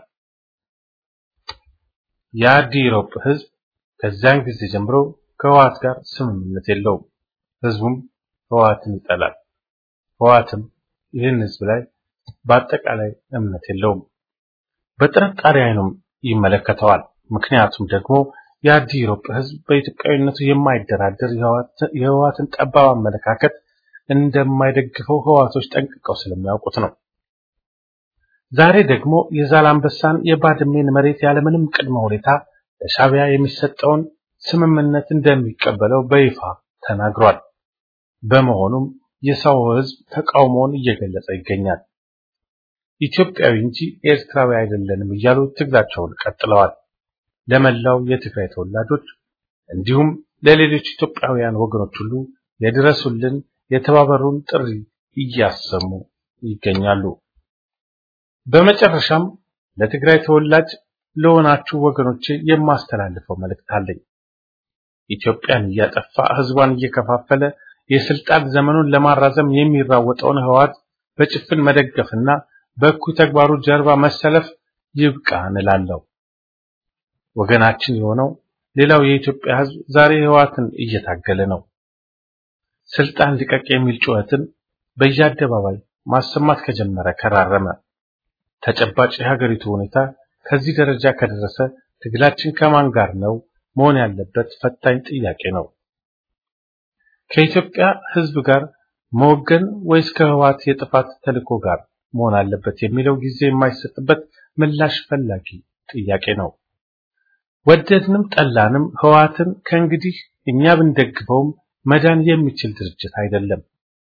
የአዲሮፕ ህዝብ ከዛን ጊዜ ጀምሮ ከህወሓት ጋር ስምምነት የለውም። ህዝቡም ህወሓትን ይጠላል። ህወሓትም ይህን ህዝብ ላይ በአጠቃላይ እምነት የለውም። በጥርጣሬ አይኑም ይመለከተዋል። ምክንያቱም ደግሞ የአዲሮፕ ህዝብ በኢትዮጵያዊነቱ የማይደራደር የህወሓትን ጠባብ አመለካከት እንደማይደግፈው ህወሓቶች ጠንቅቀው ስለሚያውቁት ነው። ዛሬ ደግሞ የዛላምበሳን የባድሜን መሬት ያለምንም ቅድመ ሁኔታ ለሻዕቢያ የሚሰጠውን ስምምነት እንደሚቀበለው በይፋ ተናግሯል። በመሆኑም የሰው ህዝብ ተቃውሞውን እየገለጸ ይገኛል። ኢትዮጵያዊ እንጂ ኤርትራዊ አይደለንም እያሉ ትግላቸውን ቀጥለዋል። ለመላው የትግራይ ተወላጆች እንዲሁም ለሌሎች ኢትዮጵያውያን ወገኖች ሁሉ የድረሱልን የተባበሩን ጥሪ እያሰሙ ይገኛሉ። በመጨረሻም ለትግራይ ተወላጅ ለሆናችሁ ወገኖቼ የማስተላልፈው መልእክት አለኝ። ኢትዮጵያን እያጠፋ ህዝቧን እየከፋፈለ የስልጣን ዘመኑን ለማራዘም የሚራወጠውን ህወሓት በጭፍን መደገፍና በእኩይ ተግባሩ ጀርባ መሰለፍ ይብቃ እንላለሁ። ወገናችን የሆነው ሌላው የኢትዮጵያ ህዝብ ዛሬ ህወሓትን እየታገለ ነው። ስልጣን ሊቀቅ የሚል ጩኸትን በየአደባባይ ማሰማት ከጀመረ ከራረመ። ተጨባጭ የሀገሪቱ ሁኔታ ከዚህ ደረጃ ከደረሰ ትግላችን ከማን ጋር ነው መሆን ያለበት ፈታኝ ጥያቄ ነው። ከኢትዮጵያ ህዝብ ጋር መወገን ወይስ ከህወሓት የጥፋት ተልዕኮ ጋር መሆን አለበት የሚለው ጊዜ የማይሰጥበት ምላሽ ፈላጊ ጥያቄ ነው። ወደድንም ጠላንም ህወሓትን ከእንግዲህ እኛ ብንደግፈውም መዳን የሚችል ድርጅት አይደለም።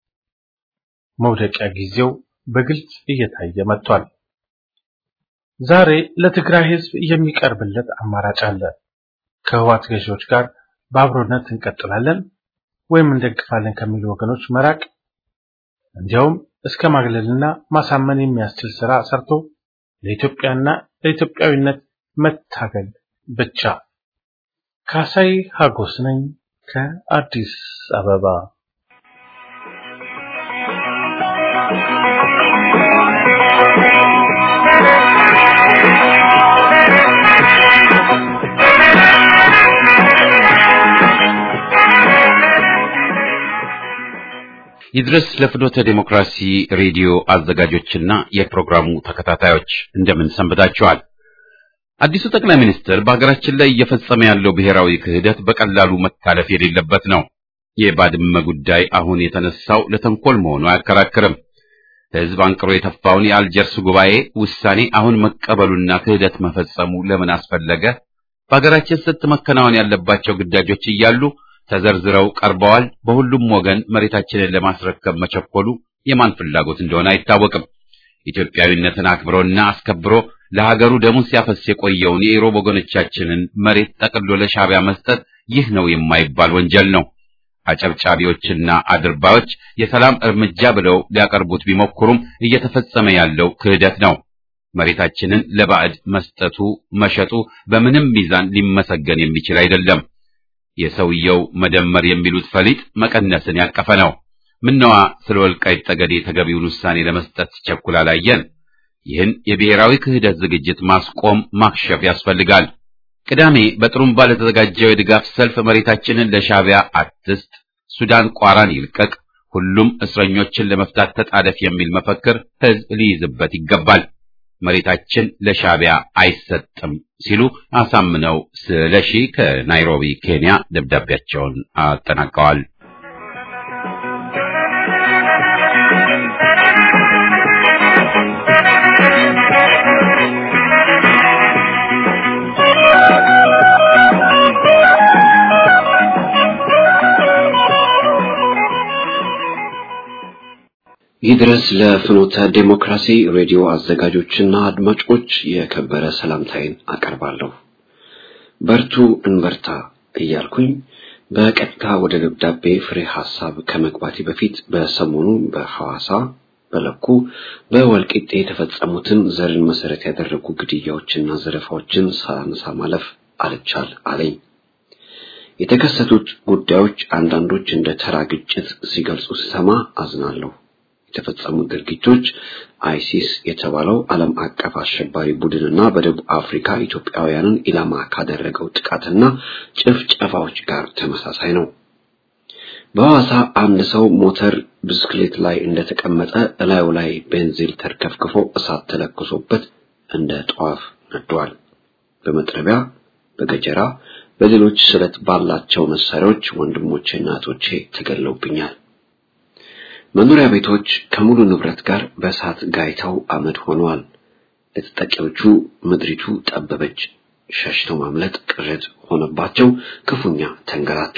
መውደቂያ ጊዜው በግልጽ እየታየ መጥቷል። ዛሬ ለትግራይ ህዝብ የሚቀርብለት አማራጭ አለ። ከህወሓት ገዢዎች ጋር በአብሮነት እንቀጥላለን ወይም እንደግፋለን ከሚሉ ወገኖች መራቅ፣ እንዲያውም እስከ ማግለልና ማሳመን የሚያስችል ስራ ሰርቶ ለኢትዮጵያና ለኢትዮጵያዊነት መታገል ብቻ። ካሳይ ሀጎስ ነኝ ከአዲስ አበባ። ይድረስ ለፍኖተ ዲሞክራሲ ሬዲዮ አዘጋጆችና የፕሮግራሙ ተከታታዮች እንደምን ሰንብታችኋል? አዲሱ ጠቅላይ ሚኒስትር በሀገራችን ላይ እየፈጸመ ያለው ብሔራዊ ክህደት በቀላሉ መታለፍ የሌለበት ነው። የባድመ ጉዳይ አሁን የተነሳው ለተንኮል መሆኑ አያከራክርም። ህዝብ አንቅሮ የተፋውን የአልጀርስ ጉባኤ ውሳኔ አሁን መቀበሉና ክህደት መፈጸሙ ለምን አስፈለገ? በሀገራችን ስንት መከናወን ያለባቸው ግዳጆች እያሉ ተዘርዝረው ቀርበዋል። በሁሉም ወገን መሬታችንን ለማስረከብ መቸኮሉ የማን ፍላጎት እንደሆነ አይታወቅም። ኢትዮጵያዊነትን አክብሮና አስከብሮ ለሀገሩ ደሙን ሲያፈስ የቆየውን የኢሮብ ወገኖቻችንን መሬት ጠቅሎ ለሻዕቢያ መስጠት ይህ ነው የማይባል ወንጀል ነው። አጨብጫቢዎችና አድርባዮች የሰላም እርምጃ ብለው ሊያቀርቡት ቢሞክሩም እየተፈጸመ ያለው ክህደት ነው። መሬታችንን ለባዕድ መስጠቱ መሸጡ በምንም ሚዛን ሊመሰገን የሚችል አይደለም። የሰውየው መደመር የሚሉት ፈሊጥ መቀነስን ያቀፈ ነው። ምነዋ ስለ ወልቃይት ጠገዴ ተገቢውን ውሳኔ ለመስጠት ሲቸኩል አላየን? ይህን የብሔራዊ ክህደት ዝግጅት ማስቆም ማክሸፍ ያስፈልጋል። ቅዳሜ በጥሩምባ ለተዘጋጀው የድጋፍ ሰልፍ መሬታችንን ለሻዕቢያ አትስጥ፣ ሱዳን ቋራን ይልቀቅ፣ ሁሉም እስረኞችን ለመፍታት ተጣደፍ የሚል መፈክር ህዝብ ሊይዝበት ይገባል። መሬታችን ለሻዕቢያ አይሰጥም ሲሉ አሳምነው ስለሺ ከናይሮቢ ኬንያ ደብዳቤያቸውን አጠናቀዋል። ይድረስ ለፍኖተ ዲሞክራሲ ሬዲዮ አዘጋጆችና አድማጮች የከበረ ሰላምታዬን አቀርባለሁ። በርቱ እንበርታ እያልኩኝ በቀጥታ ወደ ደብዳቤ ፍሬ ሐሳብ ከመግባቴ በፊት በሰሞኑ በሐዋሳ በለኩ በወልቂጤ የተፈጸሙትን ዘርን መሰረት ያደረጉ ግድያዎችና ዘረፋዎችን ሳላነሳ ማለፍ አልቻል አለኝ። የተከሰቱት ጉዳዮች አንዳንዶች እንደ ተራ ግጭት ሲገልጹ ሲሰማ አዝናለሁ። የተፈጸሙት ድርጊቶች አይሲስ የተባለው ዓለም አቀፍ አሸባሪ ቡድንና በደቡብ አፍሪካ ኢትዮጵያውያንን ኢላማ ካደረገው ጥቃትና ጭፍጨፋዎች ጋር ተመሳሳይ ነው። በሐዋሳ አንድ ሰው ሞተር ብስክሌት ላይ እንደተቀመጠ እላዩ ላይ ቤንዚን ተርከፍክፎ እሳት ተለክሶበት እንደ ጧፍ ነዷል። በመጥረቢያ በገጀራ በሌሎች ስለት ባላቸው መሳሪያዎች ወንድሞቼና እህቶቼ ተገለውብኛል። መኖሪያ ቤቶች ከሙሉ ንብረት ጋር በእሳት ጋይተው አመድ ሆነዋል። ለተጠቂዎቹ ምድሪቱ ጠበበች። ሸሽተው ማምለጥ ቅዠት ሆነባቸው ክፉኛ ተንገላቱ።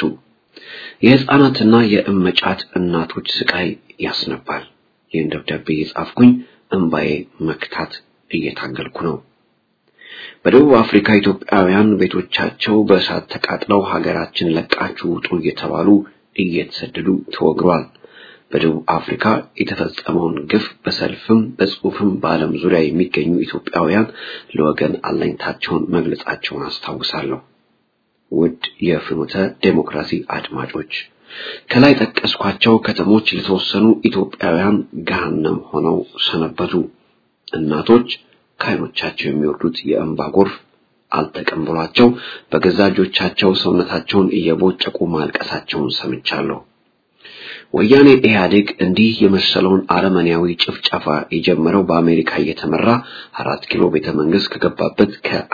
የሕፃናትና የእመጫት እናቶች ስቃይ ያስነባል። ይህን ደብዳቤ የጻፍኩኝ እንባዬ መክታት እየታገልኩ ነው። በደቡብ አፍሪካ ኢትዮጵያውያን ቤቶቻቸው በእሳት ተቃጥለው ሀገራችን ለቃችሁ ውጡ እየተባሉ እየተሰደዱ ተወግሯል። በደቡብ አፍሪካ የተፈጸመውን ግፍ በሰልፍም በጽሑፍም በዓለም ዙሪያ የሚገኙ ኢትዮጵያውያን ለወገን አለኝታቸውን መግለጻቸውን አስታውሳለሁ። ውድ የፍኖተ ዲሞክራሲ አድማጮች፣ ከላይ ጠቀስኳቸው ከተሞች ለተወሰኑ ኢትዮጵያውያን ገሃነም ሆነው ሰነበቱ። እናቶች ከዓይኖቻቸው የሚወርዱት የእንባ ጎርፍ አልተቀበሏቸው በገዛ እጆቻቸው ሰውነታቸውን እየቦጨቁ ማልቀሳቸውን ሰምቻለሁ። ወያኔ ኢህአዴግ እንዲህ የመሰለውን አረመኔያዊ ጭፍጨፋ የጀመረው በአሜሪካ እየተመራ አራት ኪሎ ቤተ መንግስት ከገባበት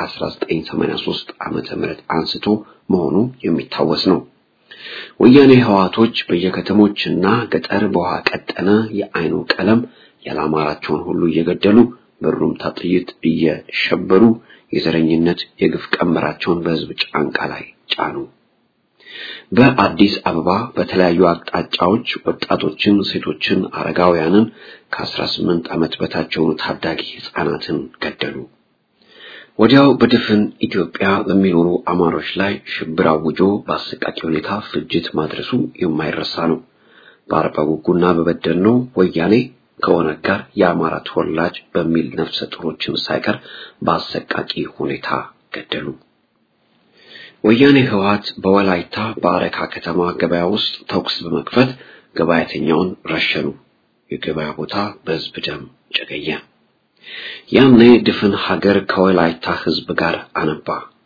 ከ1983 ዓመተ ምህረት አንስቶ መሆኑ የሚታወስ ነው። ወያኔ ህዋቶች በየከተሞችና ገጠር በውሃ ቀጠነ የአይኑ ቀለም ያላማራቸውን ሁሉ እየገደሉ በሩምታ ጥይት እየሸበሩ የዘረኝነት የግፍ ቀንበራቸውን በህዝብ ጫንቃ ላይ ጫኑ። በአዲስ አበባ በተለያዩ አቅጣጫዎች ወጣቶችን፣ ሴቶችን፣ አረጋውያንን ከ18 ዓመት በታች የሆኑ ታዳጊ ህፃናትን ገደሉ። ወዲያው በድፍን ኢትዮጵያ በሚኖሩ አማሮች ላይ ሽብር አውጆ በአሰቃቂ ሁኔታ ፍጅት ማድረሱ የማይረሳ ነው። በአርባ ጉጉና በበደኖ ወያኔ ከኦነግ ጋር የአማራ ተወላጅ በሚል ነፍሰ ጡሮችን ሳይቀር በአሰቃቂ ሁኔታ ገደሉ። ወያኔ ህወሓት በወላይታ በአረካ ከተማ ገበያ ውስጥ ተኩስ በመክፈት ገበያተኛውን ረሸኑ። የገበያ ቦታ በህዝብ ደም ጨቀየ። ያኔ ድፍን ሀገር ከወላይታ ህዝብ ጋር አነባ።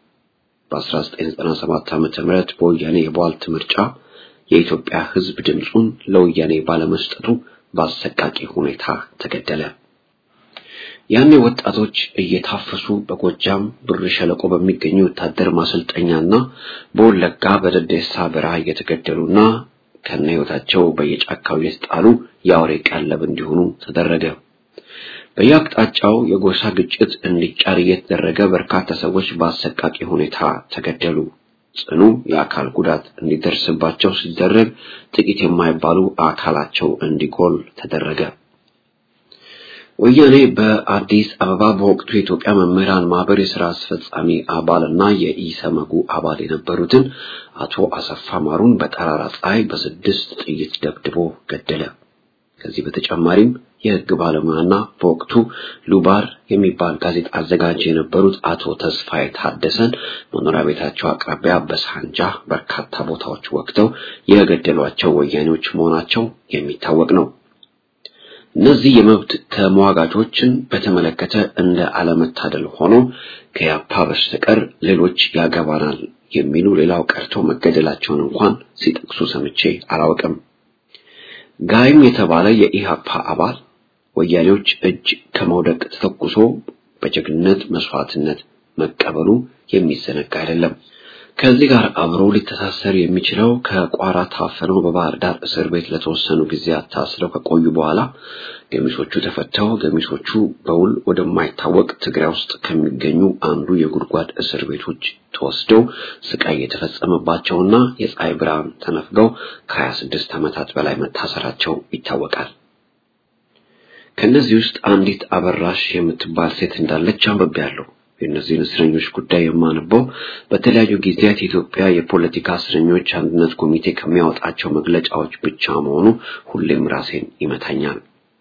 በ1997 ዓመተ ምህረት በወያኔ የቧልት ምርጫ የኢትዮጵያ ህዝብ ድምጹን ለወያኔ ባለመስጠቱ በአሰቃቂ ሁኔታ ተገደለ። ያኔ ወጣቶች እየታፈሱ በጎጃም ብር ሸለቆ በሚገኙ ወታደር ማሰልጠኛና በወለጋ በደደሳ በረሃ እየተገደሉና ከነህይወታቸው በየጫካው የተጣሉ የአውሬ ቀለብ እንዲሆኑ ተደረገ። በየአቅጣጫው የጎሳ ግጭት እንዲጫር እየተደረገ በርካታ ሰዎች በአሰቃቂ ሁኔታ ተገደሉ። ጽኑ የአካል ጉዳት እንዲደርስባቸው ሲደረግ ጥቂት የማይባሉ አካላቸው እንዲጎል ተደረገ። ወያኔ በአዲስ አበባ በወቅቱ የኢትዮጵያ መምህራን ማህበር የሥራ አስፈጻሚ አባልና የኢሰመጉ አባል የነበሩትን አቶ አሰፋ ማሩን በጠራራ ፀሐይ በስድስት ጥይት ደብድቦ ገደለ። ከዚህ በተጨማሪም የህግ ባለሙያና በወቅቱ ሉባር የሚባል ጋዜጣ አዘጋጅ የነበሩት አቶ ተስፋዬ ታደሰን መኖሪያ ቤታቸው አቅራቢያ በሳንጃ በርካታ ቦታዎች ወቅተው የገደሏቸው ወያኔዎች መሆናቸው የሚታወቅ ነው። እነዚህ የመብት ተሟጋቾችን በተመለከተ እንደ አለመታደል ሆኖ ከያፓ በስተቀር ሌሎች ያገባናል የሚሉ ሌላው ቀርቶ መገደላቸውን እንኳን ሲጠቅሱ ሰምቼ አላውቅም። ጋይም የተባለ የኢሃፓ አባል ወያኔዎች እጅ ከመውደቅ ተተኩሶ በጀግንነት መስዋዕትነት መቀበሉ የሚዘነጋ አይደለም። ከዚህ ጋር አብሮ ሊተሳሰር የሚችለው ከቋራ ታፈነው በባህር ዳር እስር ቤት ለተወሰኑ ጊዜያት ታስረው ከቆዩ በኋላ ገሚሶቹ ተፈተው ገሚሶቹ በውል ወደማይታወቅ ትግራይ ውስጥ ከሚገኙ አንዱ የጉድጓድ እስር ቤቶች ተወስደው ስቃይ የተፈጸመባቸውና የፀሐይ ብርሃን ተነፍገው ከ26 ዓመታት በላይ መታሰራቸው ይታወቃል። ከነዚህ ውስጥ አንዲት አበራሽ የምትባል ሴት እንዳለች አንብቤያለሁ። የእነዚህን እስረኞች ጉዳይ የማነበው በተለያዩ ጊዜያት የኢትዮጵያ የፖለቲካ እስረኞች አንድነት ኮሚቴ ከሚያወጣቸው መግለጫዎች ብቻ መሆኑ ሁሌም ራሴን ይመታኛል።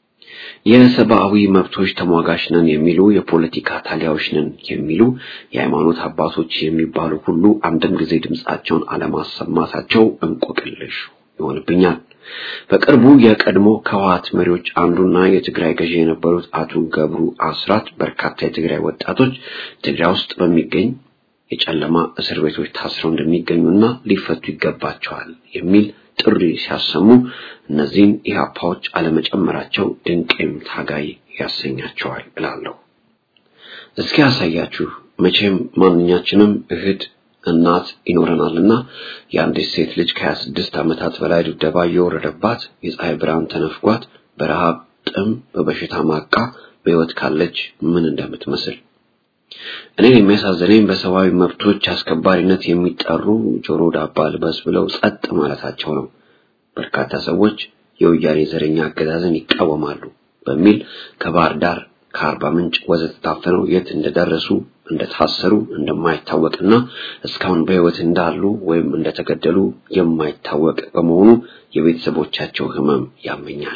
የሰብአዊ መብቶች ተሟጋች ነን የሚሉ የፖለቲካ ታጋዮች ነን የሚሉ የሃይማኖት አባቶች የሚባሉ ሁሉ አንድም ጊዜ ድምጻቸውን አለማሰማታቸው እንቆቅልሽ ይሆንብኛል። በቅርቡ የቀድሞ ከዋት መሪዎች አንዱና የትግራይ ገዢ የነበሩት አቶ ገብሩ አስራት በርካታ የትግራይ ወጣቶች ትግራይ ውስጥ በሚገኝ የጨለማ እስር ቤቶች ታስረው እንደሚገኙና ሊፈቱ ይገባቸዋል የሚል ጥሪ ሲያሰሙ እነዚህን ኢህአፓዎች አለመጨመራቸው ድንቅም ታጋይ ያሰኛቸዋል እላለሁ። እስኪ ያሳያችሁ። መቼም ማንኛችንም እህት እናት ይኖረናልና የአንዲት ሴት ልጅ ከሃያ ስድስት ዓመታት በላይ ድብደባ የወረደባት የፀሐይ ብርሃን ተነፍጓት በረሃብ ጥም በበሽታ ማቃ በህይወት ካለች ምን እንደምትመስል እኔ የሚያሳዝነኝ በሰብአዊ መብቶች አስከባሪነት የሚጠሩ ጆሮ ዳባ ልበስ ብለው ጸጥ ማለታቸው ነው። በርካታ ሰዎች የወያኔ ዘረኛ አገዛዝን ይቃወማሉ በሚል ከባህር ዳር ከአርባ ምንጭ ወዘተ ታፍነው የት እንደደረሱ እንደታሰሩ እንደማይታወቅና እስካሁን በህይወት እንዳሉ ወይም እንደተገደሉ የማይታወቅ በመሆኑ የቤተሰቦቻቸው ህመም ያመኛል።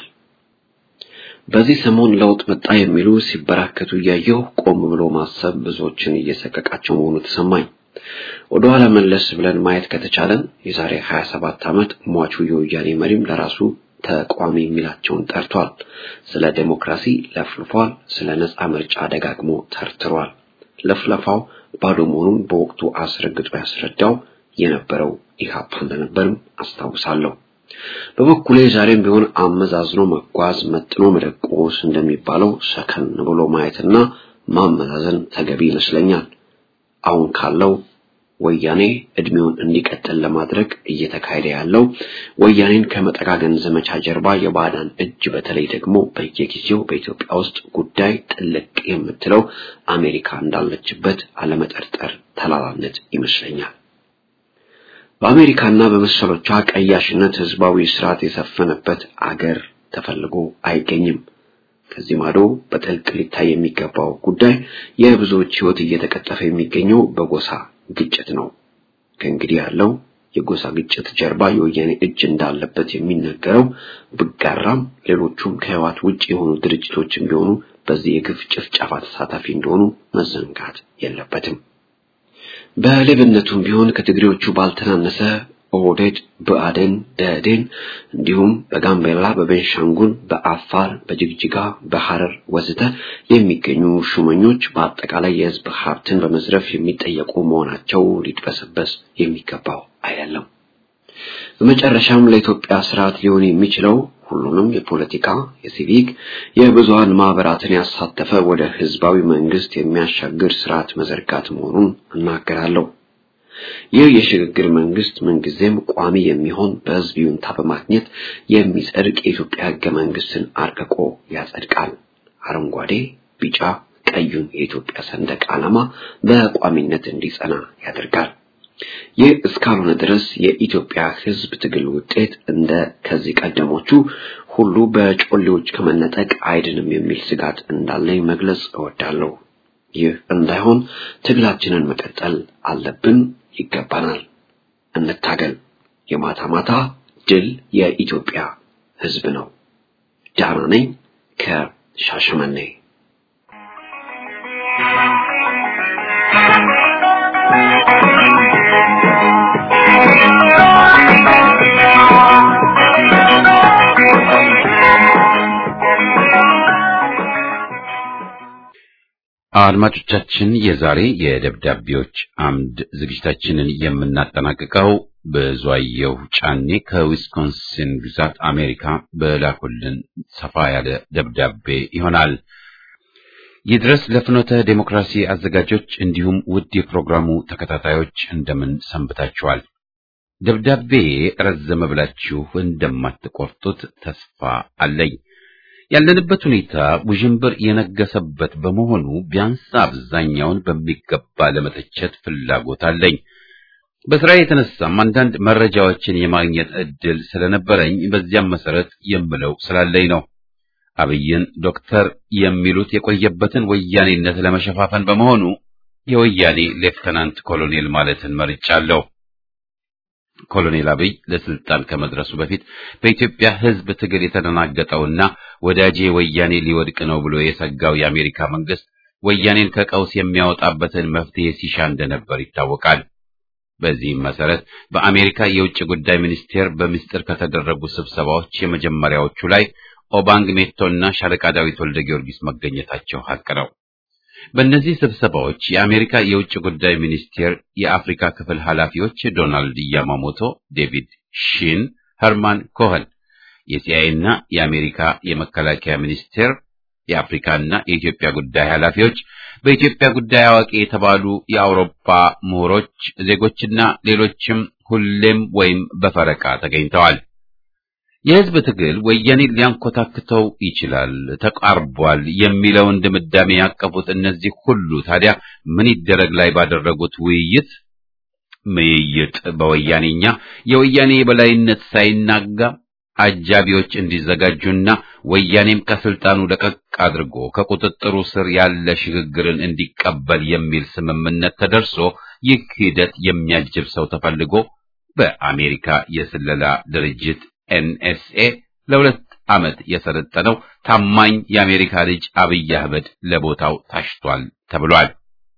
በዚህ ሰሞን ለውጥ መጣ የሚሉ ሲበራከቱ ያየው ቆም ብሎ ማሰብ ብዙዎችን እየሰቀቃቸው መሆኑ ተሰማኝ። ወደኋላ መለስ ብለን ማየት ከተቻለን የዛሬ ሃያ ሰባት ዓመት ሟቹ የወያኔ መሪም ለራሱ ተቋሚ የሚላቸውን ጠርቷል። ስለ ዲሞክራሲ ለፍልፏል። ስለ ነጻ ምርጫ ደጋግሞ ተርትሯል። ለፍለፋው ባዶ መሆኑን በወቅቱ አስረግጦ ያስረዳው የነበረው ኢህአፓ እንደነበርም አስታውሳለሁ። በበኩሌ ዛሬም ቢሆን አመዛዝኖ መጓዝ መጥኖ መደቆስ እንደሚባለው ሰከን ብሎ ማየትና ማመዛዘን ተገቢ ይመስለኛል። አሁን ካለው ወያኔ እድሜውን እንዲቀጥል ለማድረግ እየተካሄደ ያለው ወያኔን ከመጠጋገን ዘመቻ ጀርባ የባዕዳን እጅ በተለይ ደግሞ በየጊዜው በኢትዮጵያ ውስጥ ጉዳይ ጥልቅ የምትለው አሜሪካ እንዳለችበት አለመጠርጠር ተላላነት ይመስለኛል። በአሜሪካና በመሰሎቿ ቀያሽነት ህዝባዊ ስርዓት የሰፈነበት አገር ተፈልጎ አይገኝም። ከዚህ ማዶ በጥልቅ ሊታይ የሚገባው ጉዳይ የብዙዎች ህይወት እየተቀጠፈ የሚገኘው በጎሳ ግጭት ነው። ከእንግዲህ ያለው የጎሳ ግጭት ጀርባ የወያኔ እጅ እንዳለበት የሚነገረው ብጋራም ሌሎቹም ከህዋት ውጪ የሆኑ ድርጅቶችም ቢሆኑ በዚህ የግፍ ጭፍጨፋ ተሳታፊ እንደሆኑ መዘንጋት የለበትም። በሌብነቱም ቢሆን ከትግሬዎቹ ባልተናነሰ ኦህዴድ በአደን ደደን እንዲሁም በጋምቤላ በቤንሻንጉል በአፋር በጅግጅጋ በሐረር ወዘተ የሚገኙ ሹመኞች በአጠቃላይ የህዝብ ሀብትን በመዝረፍ የሚጠየቁ መሆናቸው ሊድበሰበስ የሚገባው አይደለም። በመጨረሻም ለኢትዮጵያ ስርዓት ሊሆን የሚችለው ሁሉንም የፖለቲካ የሲቪክ የብዙሃን ማህበራትን ያሳተፈ ወደ ህዝባዊ መንግስት የሚያሻግር ስርዓት መዘርጋት መሆኑን እናገራለሁ። ይህ የሽግግር መንግስት ምንጊዜም ቋሚ የሚሆን በህዝብ ይሁንታ በማግኘት የሚጸድቅ የኢትዮጵያ ህገ መንግስትን አርቅቆ ያጸድቃል። አረንጓዴ፣ ቢጫ፣ ቀዩን የኢትዮጵያ ሰንደቅ ዓላማ በቋሚነት እንዲጸና ያደርጋል። ይህ እስካልሆነ ድረስ የኢትዮጵያ ህዝብ ትግል ውጤት እንደ ከዚህ ቀደሞቹ ሁሉ በጮሌዎች ከመነጠቅ አይድንም የሚል ስጋት እንዳለኝ መግለጽ እወዳለሁ። ይህ እንዳይሆን ትግላችንን መቀጠል አለብን፣ ይገባናል። እንታገል። የማታ ማታ ድል የኢትዮጵያ ህዝብ ነው። ዳና ነኝ ከሻሸመኔ። አድማጮቻችን የዛሬ የደብዳቤዎች አምድ ዝግጅታችንን የምናጠናቅቀው በዟየው ጫኔ ከዊስኮንሲን ግዛት አሜሪካ በላኩልን ሰፋ ያለ ደብዳቤ ይሆናል። ይድረስ ለፍኖተ ዴሞክራሲ አዘጋጆች እንዲሁም ውድ የፕሮግራሙ ተከታታዮች እንደምን ሰንብታችኋል? ደብዳቤ ረዘመ ብላችሁ እንደማትቆርጡት ተስፋ አለኝ። ያለንበት ሁኔታ ውዥንብር የነገሰበት በመሆኑ ቢያንስ አብዛኛውን በሚገባ ለመተቸት ፍላጎት አለኝ። በስራ የተነሳም አንዳንድ መረጃዎችን የማግኘት እድል ስለነበረኝ በዚያም መሰረት የምለው ስላለኝ ነው። አብይን ዶክተር የሚሉት የቆየበትን ወያኔነት ለመሸፋፈን በመሆኑ የወያኔ ሌፍተናንት ኮሎኔል ማለትን መርጫለሁ። ኮሎኔል አብይ ለስልጣን ከመድረሱ በፊት በኢትዮጵያ ሕዝብ ትግል የተደናገጠውና ወዳጄ ወያኔ ሊወድቅ ነው ብሎ የሰጋው የአሜሪካ መንግስት ወያኔን ከቀውስ የሚያወጣበትን መፍትሄ ሲሻ እንደነበር ይታወቃል። በዚህም መሰረት በአሜሪካ የውጭ ጉዳይ ሚኒስቴር በሚስጥር ከተደረጉ ስብሰባዎች የመጀመሪያዎቹ ላይ ኦባንግ ሜቶና ሻለቃ ዳዊት ወልደ ጊዮርጊስ መገኘታቸው ሐቅ ነው። በእነዚህ ስብሰባዎች የአሜሪካ የውጭ ጉዳይ ሚኒስቴር የአፍሪካ ክፍል ኃላፊዎች ዶናልድ ያማሞቶ፣ ዴቪድ ሺን፣ ኸርማን ኮኸን፣ የሲአይኤ እና የአሜሪካ የመከላከያ ሚኒስቴር የአፍሪካና የኢትዮጵያ ጉዳይ ኃላፊዎች፣ በኢትዮጵያ ጉዳይ አዋቂ የተባሉ የአውሮፓ ምሁሮች፣ ዜጎችና ሌሎችም ሁሌም ወይም በፈረቃ ተገኝተዋል። የህዝብ ትግል ወያኔን ሊያንኮታክተው ይችላል፣ ተቃርቧል የሚለውን ድምዳሜ ያቀፉት እነዚህ ሁሉ ታዲያ ምን ይደረግ ላይ ባደረጉት ውይይት ምይይጥ በወያኔኛ የወያኔ የበላይነት ሳይናጋ አጃቢዎች እንዲዘጋጁና ወያኔም ከስልጣኑ ለቀቅ አድርጎ ከቁጥጥሩ ስር ያለ ሽግግርን እንዲቀበል የሚል ስምምነት ተደርሶ ይህ ሂደት የሚያጅብ ሰው ተፈልጎ በአሜሪካ የስለላ ድርጅት ኤንኤስኤ ለሁለት ዓመት የሰለጠነው ታማኝ የአሜሪካ ልጅ አብይ አህመድ ለቦታው ታሽቷል ተብሏል።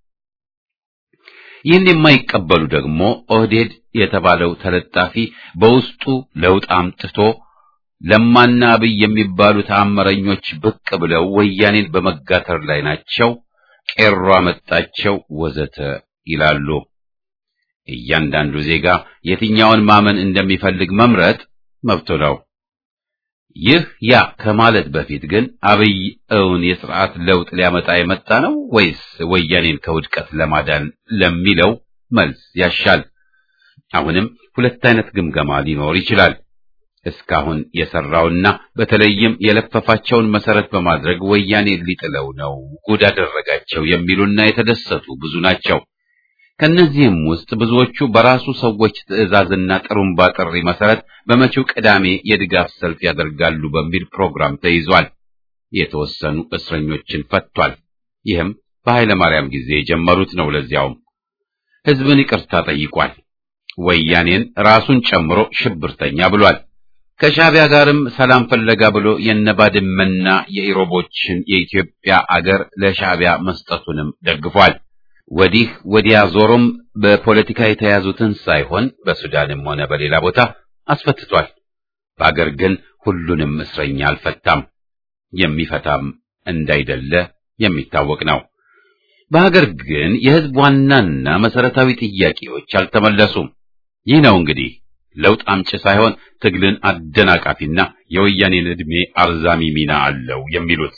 ይህን የማይቀበሉ ደግሞ ኦህዴድ የተባለው ተለጣፊ በውስጡ ለውጥ አምጥቶ ለማና አብይ የሚባሉ ተአምረኞች ብቅ ብለው ወያኔን በመጋተር ላይ ናቸው፣ ቄሮ አመጣቸው ወዘተ ይላሉ። እያንዳንዱ ዜጋ የትኛውን ማመን እንደሚፈልግ መምረጥ መብቱ ነው። ይህ ያ ከማለት በፊት ግን አብይ እውን የሥርዓት ለውጥ ሊያመጣ የመጣ ነው ወይስ ወያኔን ከውድቀት ለማዳን ለሚለው መልስ ያሻል። አሁንም ሁለት አይነት ግምገማ ሊኖር ይችላል። እስካሁን የሰራውና በተለይም የለፈፋቸውን መሰረት በማድረግ ወያኔ ሊጥለው ነው ጉድ አደረጋቸው የሚሉና የተደሰቱ ብዙ ናቸው። ከነዚህም ውስጥ ብዙዎቹ በራሱ ሰዎች ትዕዛዝና ጥሩምባ ጥሪ መሰረት በመጪው ቅዳሜ የድጋፍ ሰልፍ ያደርጋሉ በሚል ፕሮግራም ተይዟል። የተወሰኑ እስረኞችን ፈቷል። ይህም በኃይለ ማርያም ጊዜ የጀመሩት ነው። ለዚያውም ሕዝብን ይቅርታ ጠይቋል። ወያኔን ራሱን ጨምሮ ሽብርተኛ ብሏል። ከሻዕቢያ ጋርም ሰላም ፈለጋ ብሎ የነባድመና የኢሮቦችን የኢትዮጵያ አገር ለሻዕቢያ መስጠቱንም ደግፏል። ወዲህ ወዲያ ዞሮም በፖለቲካ የተያዙትን ሳይሆን በሱዳንም ሆነ በሌላ ቦታ አስፈትቷል። በአገር ግን ሁሉንም እስረኛ አልፈታም፣ የሚፈታም እንዳይደለ የሚታወቅ ነው። በሀገር ግን የሕዝብ ዋናና መሰረታዊ ጥያቄዎች አልተመለሱም። ይህ ነው እንግዲህ ለውጥ አምጪ ሳይሆን ትግልን አደናቃፊና የወያኔን ዕድሜ አርዛሚ ሚና አለው የሚሉት።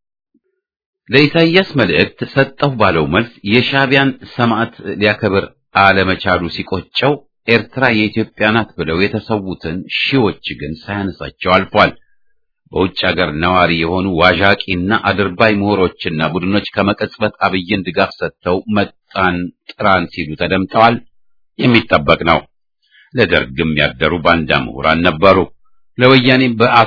ለኢሳይያስ መልእክት ሰጠሁ ባለው መልስ የሻዕቢያን ሰማዕት ሊያከብር አለመቻሉ ሲቆጨው ኤርትራ የኢትዮጵያ ናት ብለው የተሰዉትን ሺዎች ግን ሳያነሳቸው አልፏል። በውጭ ሀገር ነዋሪ የሆኑ ዋዣቂና አድርባይ ምሁሮችና ቡድኖች ከመቀጽበት አብይን ድጋፍ ሰጥተው መጣን ጥራን ሲሉ ተደምጠዋል። የሚጠበቅ ነው። ለደርግም ያደሩ ባንዳ ምሁራን ነበሩ። ለወያኔ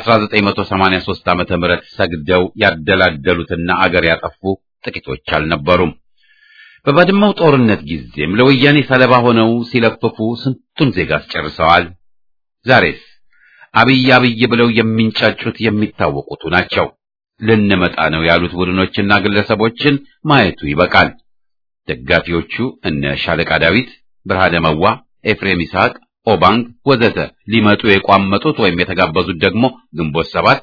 በ1983 ዓመተ ምህረት ሰግደው ያደላደሉትና አገር ያጠፉ ጥቂቶች አልነበሩም። በባድመው ጦርነት ጊዜም ለወያኔ ሰለባ ሆነው ሲለፍፉ ስንቱን ዜጋ አስጨርሰዋል። ዛሬስ አብይ አብይ ብለው የሚንጫጩት የሚታወቁት ናቸው። ልንመጣ ነው ያሉት ቡድኖችና ግለሰቦችን ማየቱ ይበቃል። ደጋፊዎቹ እነ ሻለቃ ዳዊት፣ ብርሃነ መዋ፣ ኤፍሬም ይስሐቅ፣ ኦባንግ ወዘተ ሊመጡ የቋመጡት ወይም የተጋበዙት ደግሞ ግንቦት ሰባት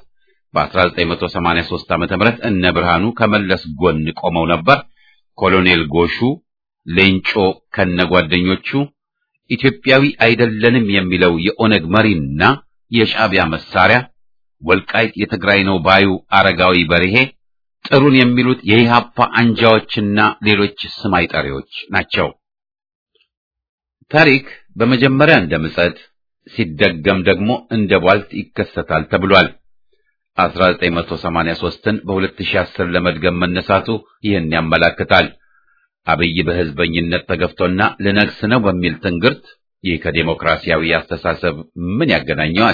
በ1983 ዓመተ ምህረት እነ ብርሃኑ ከመለስ ጎን ቆመው ነበር። ኮሎኔል ጎሹ ሌንጮ ከነጓደኞቹ፣ ኢትዮጵያዊ አይደለንም የሚለው የኦነግ መሪና የሻዕቢያ መሳሪያ፣ ወልቃይት የትግራይ ነው ባዩ አረጋዊ በርሄ፣ ጥሩን የሚሉት የኢሃፓ አንጃዎችና ሌሎች ስም አይጠሪዎች ናቸው። ታሪክ በመጀመሪያ እንደ ምጸት ሲደገም ደግሞ እንደ ቧልት ይከሰታል ተብሏል። አስራ ዘጠኝ መቶ ሰማንያ ሦስትን በሁለት ሺህ አስር ለመድገም መነሳቱ ይህን ያመለክታል። አብይ በህዝበኝነት ተገፍቶና ልነግስ ነው በሚል ትንግርት ይህ ከዴሞክራሲያዊ አስተሳሰብ ምን ያገናኘዋል?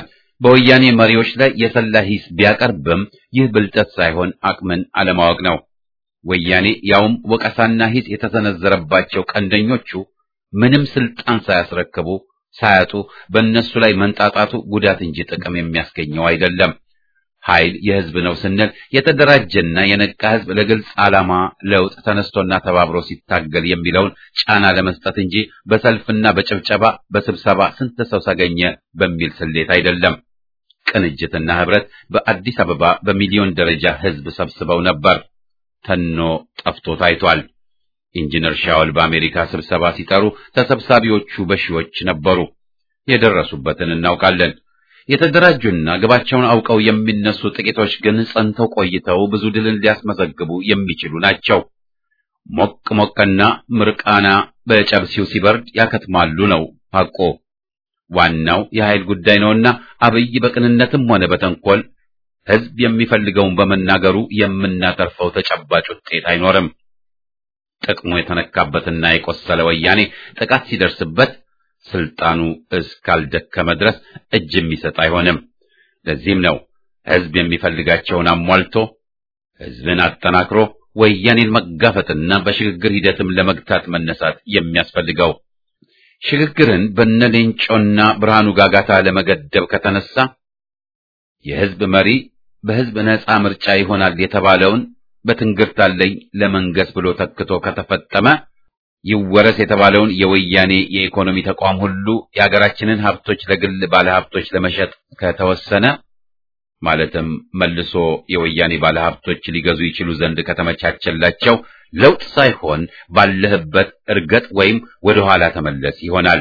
በወያኔ መሪዎች ላይ የሰላ ሂስ ቢያቀርብም ይህ ብልጠት ሳይሆን አቅምን አለማወቅ ነው። ወያኔ ያውም ወቀሳና ሂስ የተሰነዘረባቸው ቀንደኞቹ ምንም ስልጣን ሳያስረክቡ ሳያጡ በእነሱ ላይ መንጣጣቱ ጉዳት እንጂ ጥቅም የሚያስገኘው አይደለም። ኃይል የህዝብ ነው ስንል የተደራጀና የነቃ ህዝብ ለግልጽ ዓላማ ለውጥ ተነስቶና ተባብሮ ሲታገል የሚለውን ጫና ለመስጠት እንጂ በሰልፍና በጭብጨባ በስብሰባ ስንት ሰው ሳገኘ በሚል ስሌት አይደለም። ቅንጅትና ህብረት በአዲስ አበባ በሚሊዮን ደረጃ ህዝብ ሰብስበው ነበር። ተኖ ጠፍቶ ታይቷል። ኢንጂነር ሻውል በአሜሪካ ስብሰባ ሲጠሩ ተሰብሳቢዎቹ በሺዎች ነበሩ። የደረሱበትን እናውቃለን። የተደራጁና ግባቸውን አውቀው የሚነሱ ጥቂቶች ግን ጸንተው ቆይተው ብዙ ድልን ሊያስመዘግቡ የሚችሉ ናቸው። ሞቅ ሞቅና ምርቃና በጨብሲው ሲበርድ ያከትማሉ ነው ሐቆ። ዋናው የኃይል ጉዳይ ነውና አብይ በቅንነትም ሆነ በተንኮል ህዝብ የሚፈልገውን በመናገሩ የምናተርፈው ተጨባጭ ውጤት አይኖርም። ጥቅሙ የተነካበትና የቆሰለ ወያኔ ጥቃት ሲደርስበት ስልጣኑ እስካልደከመ ድረስ እጅ የሚሰጥ አይሆንም። ለዚህም ነው ህዝብ የሚፈልጋቸውን አሟልቶ ህዝብን አጠናክሮ ወያኔን መጋፈጥና በሽግግር ሂደትም ለመግታት መነሳት የሚያስፈልገው። ሽግግርን በነሌንጮና ብርሃኑ ጋጋታ ለመገደብ ከተነሳ የህዝብ መሪ በህዝብ ነፃ ምርጫ ይሆናል የተባለውን በትንግርት አለኝ ለመንገስ ብሎ ተክቶ ከተፈጠመ ይወረስ የተባለውን የወያኔ የኢኮኖሚ ተቋም ሁሉ የሀገራችንን ሀብቶች ለግል ባለሀብቶች ለመሸጥ ከተወሰነ ማለትም መልሶ የወያኔ ባለሀብቶች ሊገዙ ይችሉ ዘንድ ከተመቻቸላቸው ለውጥ ሳይሆን ባለህበት እርገጥ ወይም ወደ ኋላ ተመለስ ይሆናል።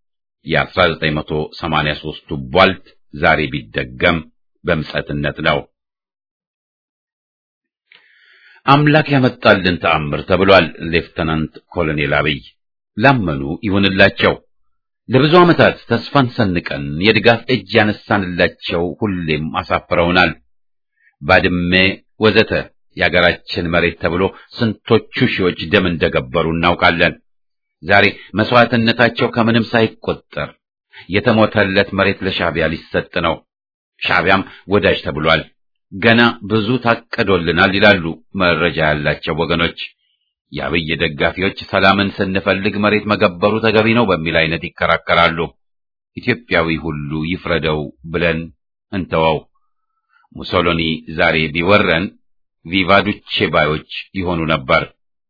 የ1983ቱ ቧልት ዛሬ ቢደገም በምጸትነት ነው። አምላክ ያመጣልን ተአምር ተብሏል። ሌፍተናንት ኮሎኔል አብይ ላመኑ ይሁንላቸው። ለብዙ ዓመታት ተስፋን ሰንቀን የድጋፍ እጅ ያነሳንላቸው ሁሌም አሳፍረውናል። ባድሜ ወዘተ የአገራችን መሬት ተብሎ ስንቶቹ ሺዎች ደም እንደገበሩ እናውቃለን። ዛሬ መስዋዕትነታቸው ከምንም ሳይቆጠር የተሞተለት መሬት ለሻዕቢያ ሊሰጥ ነው። ሻዕቢያም ወዳጅ ተብሏል። ገና ብዙ ታቀዶልናል ይላሉ መረጃ ያላቸው ወገኖች። የአብይ ደጋፊዎች ሰላምን ስንፈልግ መሬት መገበሩ ተገቢ ነው በሚል አይነት ይከራከራሉ። ኢትዮጵያዊ ሁሉ ይፍረደው ብለን እንተወው። ሙሶሎኒ ዛሬ ቢወረን ቪቫዱቼ ባዮች ይሆኑ ነበር።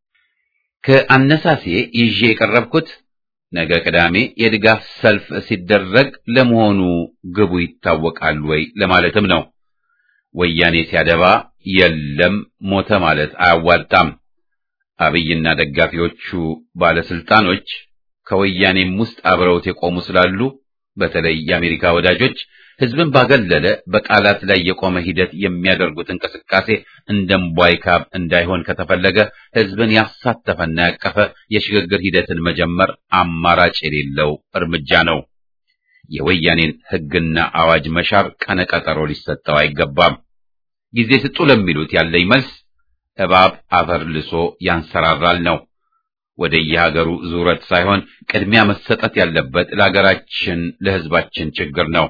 ከአነሳሴ ይዤ የቀረብኩት ነገ ቅዳሜ የድጋፍ ሰልፍ ሲደረግ ለመሆኑ ግቡ ይታወቃል ወይ ለማለትም ነው። ወያኔ ሲያደባ የለም ሞተ ማለት አያዋጣም። አብይና ደጋፊዎቹ ባለስልጣኖች ከወያኔም ውስጥ አብረውት የቆሙ ስላሉ በተለይ የአሜሪካ ወዳጆች ህዝብን ባገለለ በቃላት ላይ የቆመ ሂደት የሚያደርጉት እንቅስቃሴ እንደምቧይ ካብ እንዳይሆን ከተፈለገ ህዝብን ያሳተፈና ያቀፈ የሽግግር ሂደትን መጀመር አማራጭ የሌለው እርምጃ ነው። የወያኔን ህግና አዋጅ መሻር ቀነቀጠሮ ሊሰጠው አይገባም። ጊዜ ስጡ ለሚሉት ያለኝ መልስ እባብ አፈር ልሶ ያንሰራራል ነው። ወደ የሀገሩ ዙረት ሳይሆን ቅድሚያ መሰጠት ያለበት ለሀገራችን ለህዝባችን ችግር ነው።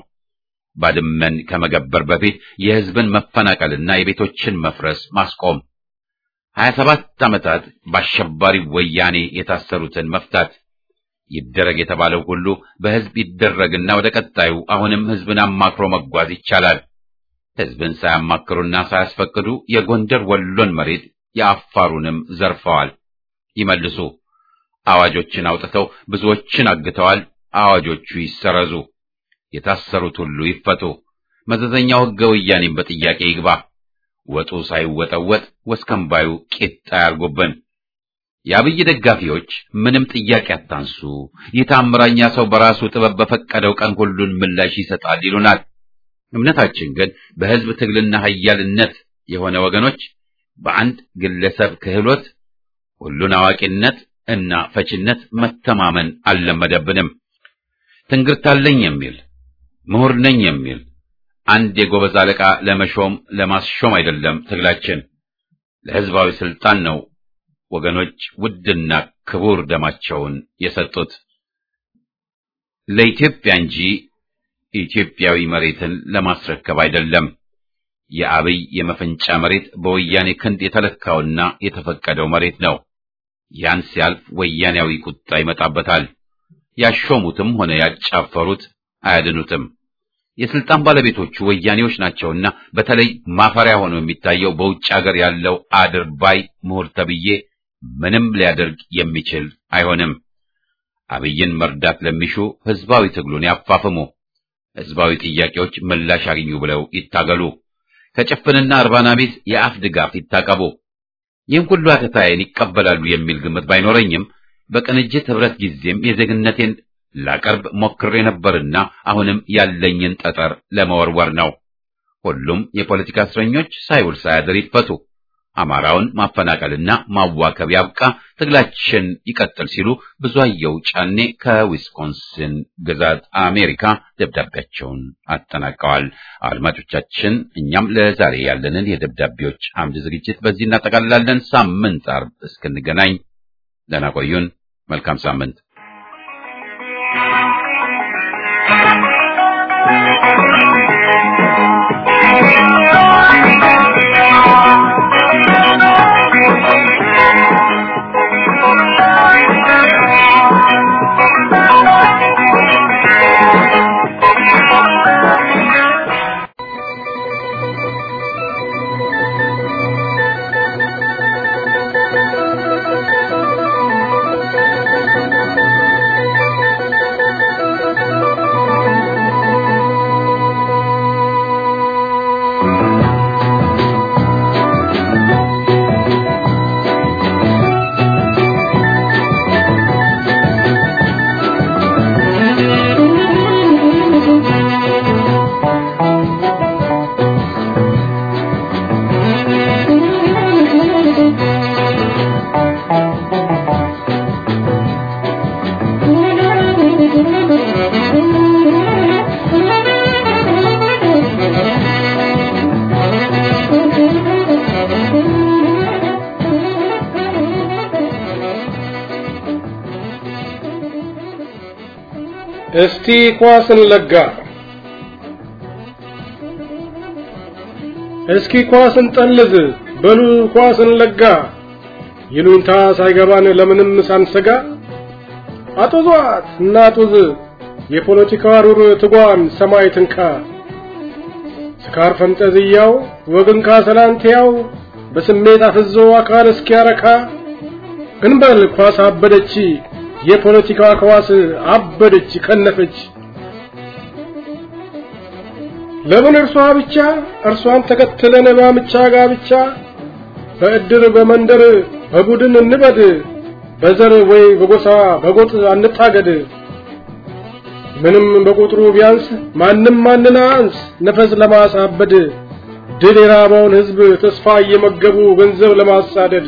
ባድመን ከመገበር በፊት የህዝብን መፈናቀልና የቤቶችን መፍረስ ማስቆም፣ ሀያ ሰባት ዓመታት በአሸባሪ ወያኔ የታሰሩትን መፍታት፣ ይደረግ የተባለው ሁሉ በህዝብ ይደረግና ወደ ቀጣዩ አሁንም ህዝብን አማክሮ መጓዝ ይቻላል። ህዝብን ሳያማክሩና ሳያስፈቅዱ የጎንደር ወሎን መሬት የአፋሩንም ዘርፈዋል። ይመልሱ። አዋጆችን አውጥተው ብዙዎችን አግተዋል። አዋጆቹ ይሰረዙ። የታሰሩት ሁሉ ይፈቱ። መዘዘኛው ህገ ወያኔም በጥያቄ ይግባ። ወጡ ሳይወጠወጥ ወስከምባዩ ቂጣ ያርጉብን። የአብይ ደጋፊዎች ምንም ጥያቄ አታንሱ፣ የታምራኛ ሰው በራሱ ጥበብ በፈቀደው ቀን ሁሉን ምላሽ ይሰጣል ይሉናል። እምነታችን ግን በህዝብ ትግልና ኃያልነት የሆነ ወገኖች በአንድ ግለሰብ ክህሎት ሁሉን አዋቂነት እና ፈችነት መተማመን አልለመደብንም። ትንግርታለኝ የሚል ምሁር ነኝ የሚል አንድ የጎበዝ አለቃ ለመሾም ለማስሾም አይደለም ትግላችን፣ ለህዝባዊ ስልጣን ነው ወገኖች ውድና ክቡር ደማቸውን የሰጡት። ለኢትዮጵያ እንጂ ኢትዮጵያዊ መሬትን ለማስረከብ አይደለም። የአብይ የመፈንጫ መሬት በወያኔ ክንድ የተለካውና የተፈቀደው መሬት ነው። ያን ሲያልፍ ወያኔያዊ ቁጣ ይመጣበታል። ያሾሙትም ሆነ ያጫፈሩት አያድኑትም። የስልጣን ባለቤቶቹ ወያኔዎች ናቸውና በተለይ ማፈሪያ ሆኖ የሚታየው በውጭ ሀገር ያለው አድርባይ ምሁር ተብዬ ምንም ሊያደርግ የሚችል አይሆንም። አብይን መርዳት ለሚሹ ህዝባዊ ትግሉን ያፋፍሙ። ህዝባዊ ጥያቄዎች ምላሽ ያገኙ ብለው ይታገሉ። ከጭፍንና እርባና ቢስ የአፍ ድጋፍ ይታቀቡ። ይህን ሁሉ አተታዬን ይቀበላሉ የሚል ግምት ባይኖረኝም በቅንጅት ህብረት ጊዜም የዜግነቴን ላቀርብ ሞክሬ ነበርና አሁንም ያለኝን ጠጠር ለመወርወር ነው። ሁሉም የፖለቲካ እስረኞች ሳይውል ሳያድር ይፈቱ። አማራውን ማፈናቀልና ማዋከብ ያብቃ፣ ትግላችን ይቀጥል ሲሉ ብዙአየሁ ጫኔ ከዊስኮንሲን ግዛት አሜሪካ ደብዳቤያቸውን አጠናቀዋል። አድማጮቻችን፣ እኛም ለዛሬ ያለንን የደብዳቤዎች አምድ ዝግጅት በዚህ እናጠቃልላለን። ሳምንት ዓርብ እስክንገናኝ ደህና ቆዩን። መልካም ሳምንት። እስቲ ኳስን ለጋ እስኪ ኳስን ጠልዝ በሉ ኳስን ለጋ ይሉንታ ሳይገባን ለምንም ሳንሰጋ አጡዟት እናጡዝ የፖለቲካ ሩር ትጓን ሰማይ ትንካ ስካር ፈንጠዝያው ወግን ካሰላንቲያው በስሜት አፍዞ አካል እስኪያረካ እንበል ኳስ አበደች የፖለቲካ ኳስ አበደች ከነፈች ለምን እርሷ ብቻ እርሷን ተከትለን ባምቻ ጋብቻ በእድር በመንደር በቡድን እንበድ በዘር ወይ በጎሳ በጎጥ አንታገድ ምንም በቁጥሩ ቢያንስ ማንንም ማንናንስ ነፈስ ለማሳበድ ድል የራበውን ህዝብ ተስፋ እየመገቡ ገንዘብ ለማሳደድ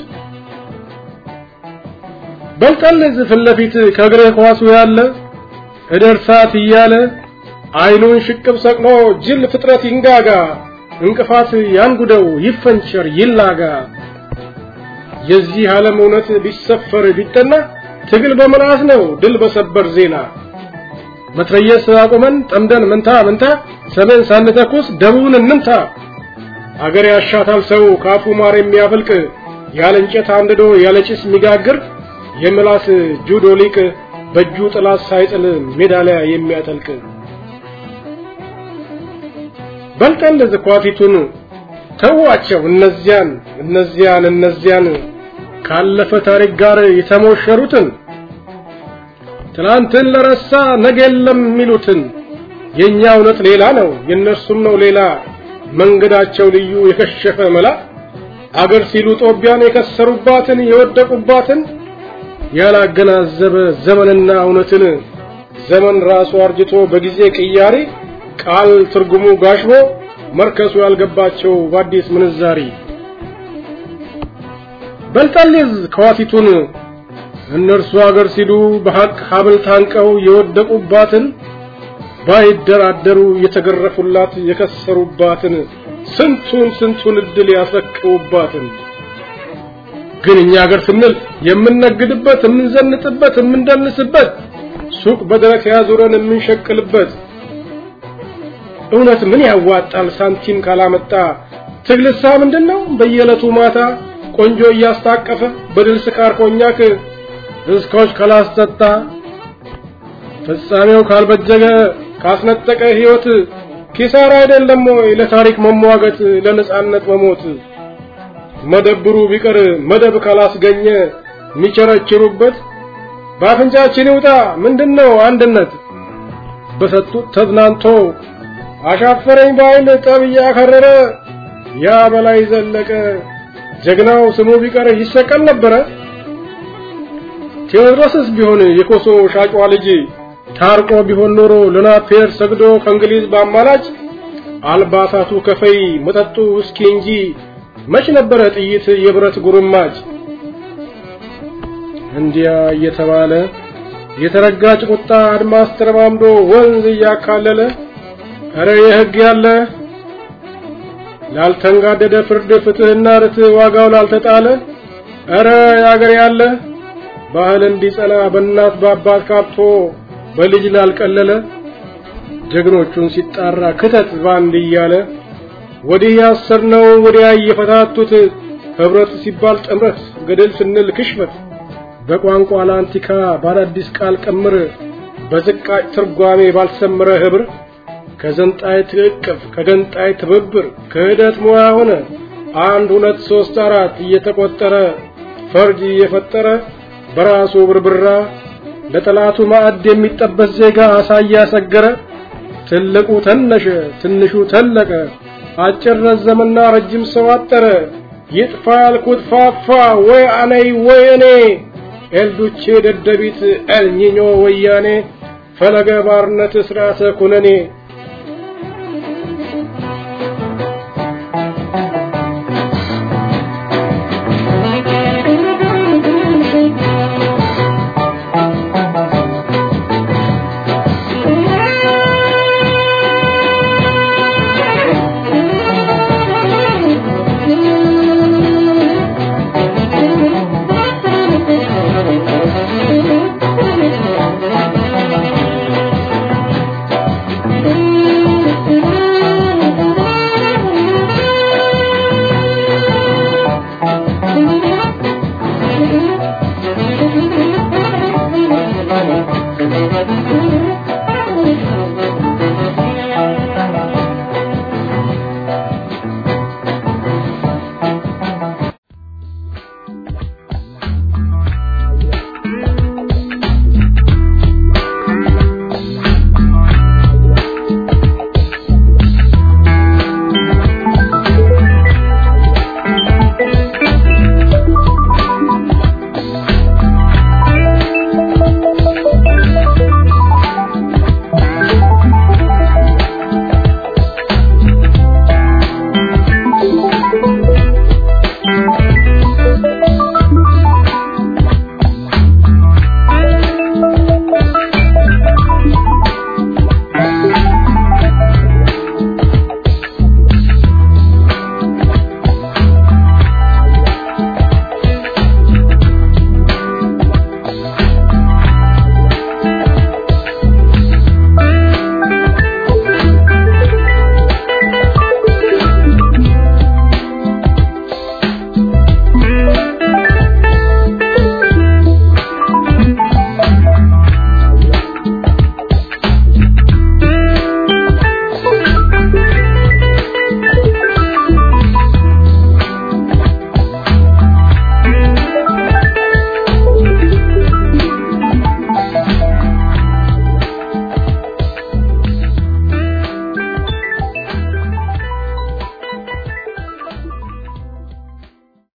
በልጠልዝ ፍለፊት ከግሬ ኳሱ ያለ እደርሳት እያለ አይኑን ሽቅብ ሰቅሎ ጅል ፍጥረት ይንጋጋ እንቅፋት ያንጉደው ይፈንቸር ይላጋ የዚህ ዓለም እውነት ቢሰፈር ቢጠና ትግል በመላስ ነው ድል በሰበር ዜና መትረየስ አቆመን ጠምደን መንታ መንታ ሰሜን ሳንተኩስ ደቡብን እንምታ አገር ያሻታል ሰው ካፉ ማር የሚያፈልቅ ያለ እንጨት አንድዶ ያለ ጭስ ሚጋግር የምላስ ጁዶ ሊቅ በእጁ ጥላት ሳይጥል ሜዳሊያ የሚያጠልቅ በልጠን ለዝኳቲቱን ተዋቸው እነዚያን እነዚያን እነዚያን ካለፈ ታሪክ ጋር የተሞሸሩትን ትናንትን ለረሳ ነገ የለም የሚሉትን የኛ እውነት ሌላ ነው የነሱም ነው ሌላ መንገዳቸው ልዩ የከሸፈ መላ አገር ሲሉ ጦቢያን የከሰሩባትን የወደቁባትን ያላገናዘበ ዘመንና እውነትን ዘመን ራሱ አርጅቶ በጊዜ ቅያሪ ቃል ትርጉሙ ጋሽቦ መርከሱ ያልገባቸው በአዲስ ምንዛሪ በልጠልዝ ከዋቲቱን እነርሱ አገር ሲሉ በሐቅ ሀብል ታንቀው የወደቁባትን ባይደራደሩ የተገረፉላት የከሰሩባትን ስንቱን ስንቱን እድል ያሰቀውባትን ግን እኛ አገር ስንል የምንነግድበት የምንዘንጥበት የምንደንስበት ሱቅ በደረቅ ያዙረን የምንሸቅልበት እውነት ምን ያዋጣል ሳንቲም ካላመጣ ትግልሳ ምንድነው በየለቱ ማታ ቆንጆ እያስታቀፈ በድል ስካር ኮኛክ እስኮች ካላስጠጣ ፍጻሜው ካልበጀገ ካስነጠቀ ህይወት ኪሳራ አይደለም ወይ ለታሪክ መሟገት ለነጻነት መሞት መደብሩ ቢቀር መደብ ካላስገኘ ሚቸረችሩበት ባፍንጫችን ይውጣ ምንድነው አንድነት በሰጡት ተዝናንቶ አሻፈረኝ ባይል ጠብያ ከረረ ያ በላይ ዘለቀ ጀግናው ስሙ ቢቀር ይሰቀል ነበር ቴዎድሮስስ ቢሆን የኮሶ ሻጯ ልጅ ታርቆ ቢሆን ኖሮ ለናፔር ሰግዶ ከእንግሊዝ ባማላጭ አልባሳቱ ከፈይ መጠጡ ውስኪ እንጂ መች ነበረ ጥይት የብረት ጉርማጭ እንዲያ እየተባለ የተረጋጭ ቁጣ አድማስ ተረማምዶ ወንዝ ያካለለ አረ የህግ ያለ ላልተንጋደደ ፍርድ ፍትህና ርትዕ ዋጋው ላልተጣለ አረ ያገር ያለ ባህል እንዲጸና በእናት በአባት ካብቶ በልጅ ላልቀለለ ጀግኖቹን ሲጣራ ክተት ባንድ እያለ ወዲህ ያሰርነው ወዲያ እየፈታቱት ህብረት ሲባል ጥምረት ገደል ስንል ክሽፈት በቋንቋ ላንቲካ ባዳዲስ ቃል ቀምር በዝቃጭ ትርጓሜ ባልሰመረ ህብር ከዘንጣይ ትቅፍ ከገንጣይ ትብብር ከህደት ሙያ ሆነ አንድ ሁለት ሶስት አራት እየተቆጠረ ፈርጅ እየፈጠረ በራሱ ብርብራ ለጠላቱ ማዕድ የሚጠበስ ዜጋ አሳያ ሰገረ ትልቁ ተነሸ ትንሹ ተለቀ አጭር ረዘመና ረጅም ሰው አጠረ ይጥፋ ያልኩት ፋፋ ወይ አነይ ወይ እኔ ኤልዱቼ ደደቢት ኤልኒኞ ወያኔ ፈለገ ባርነት ስርዓተ ኩነኔ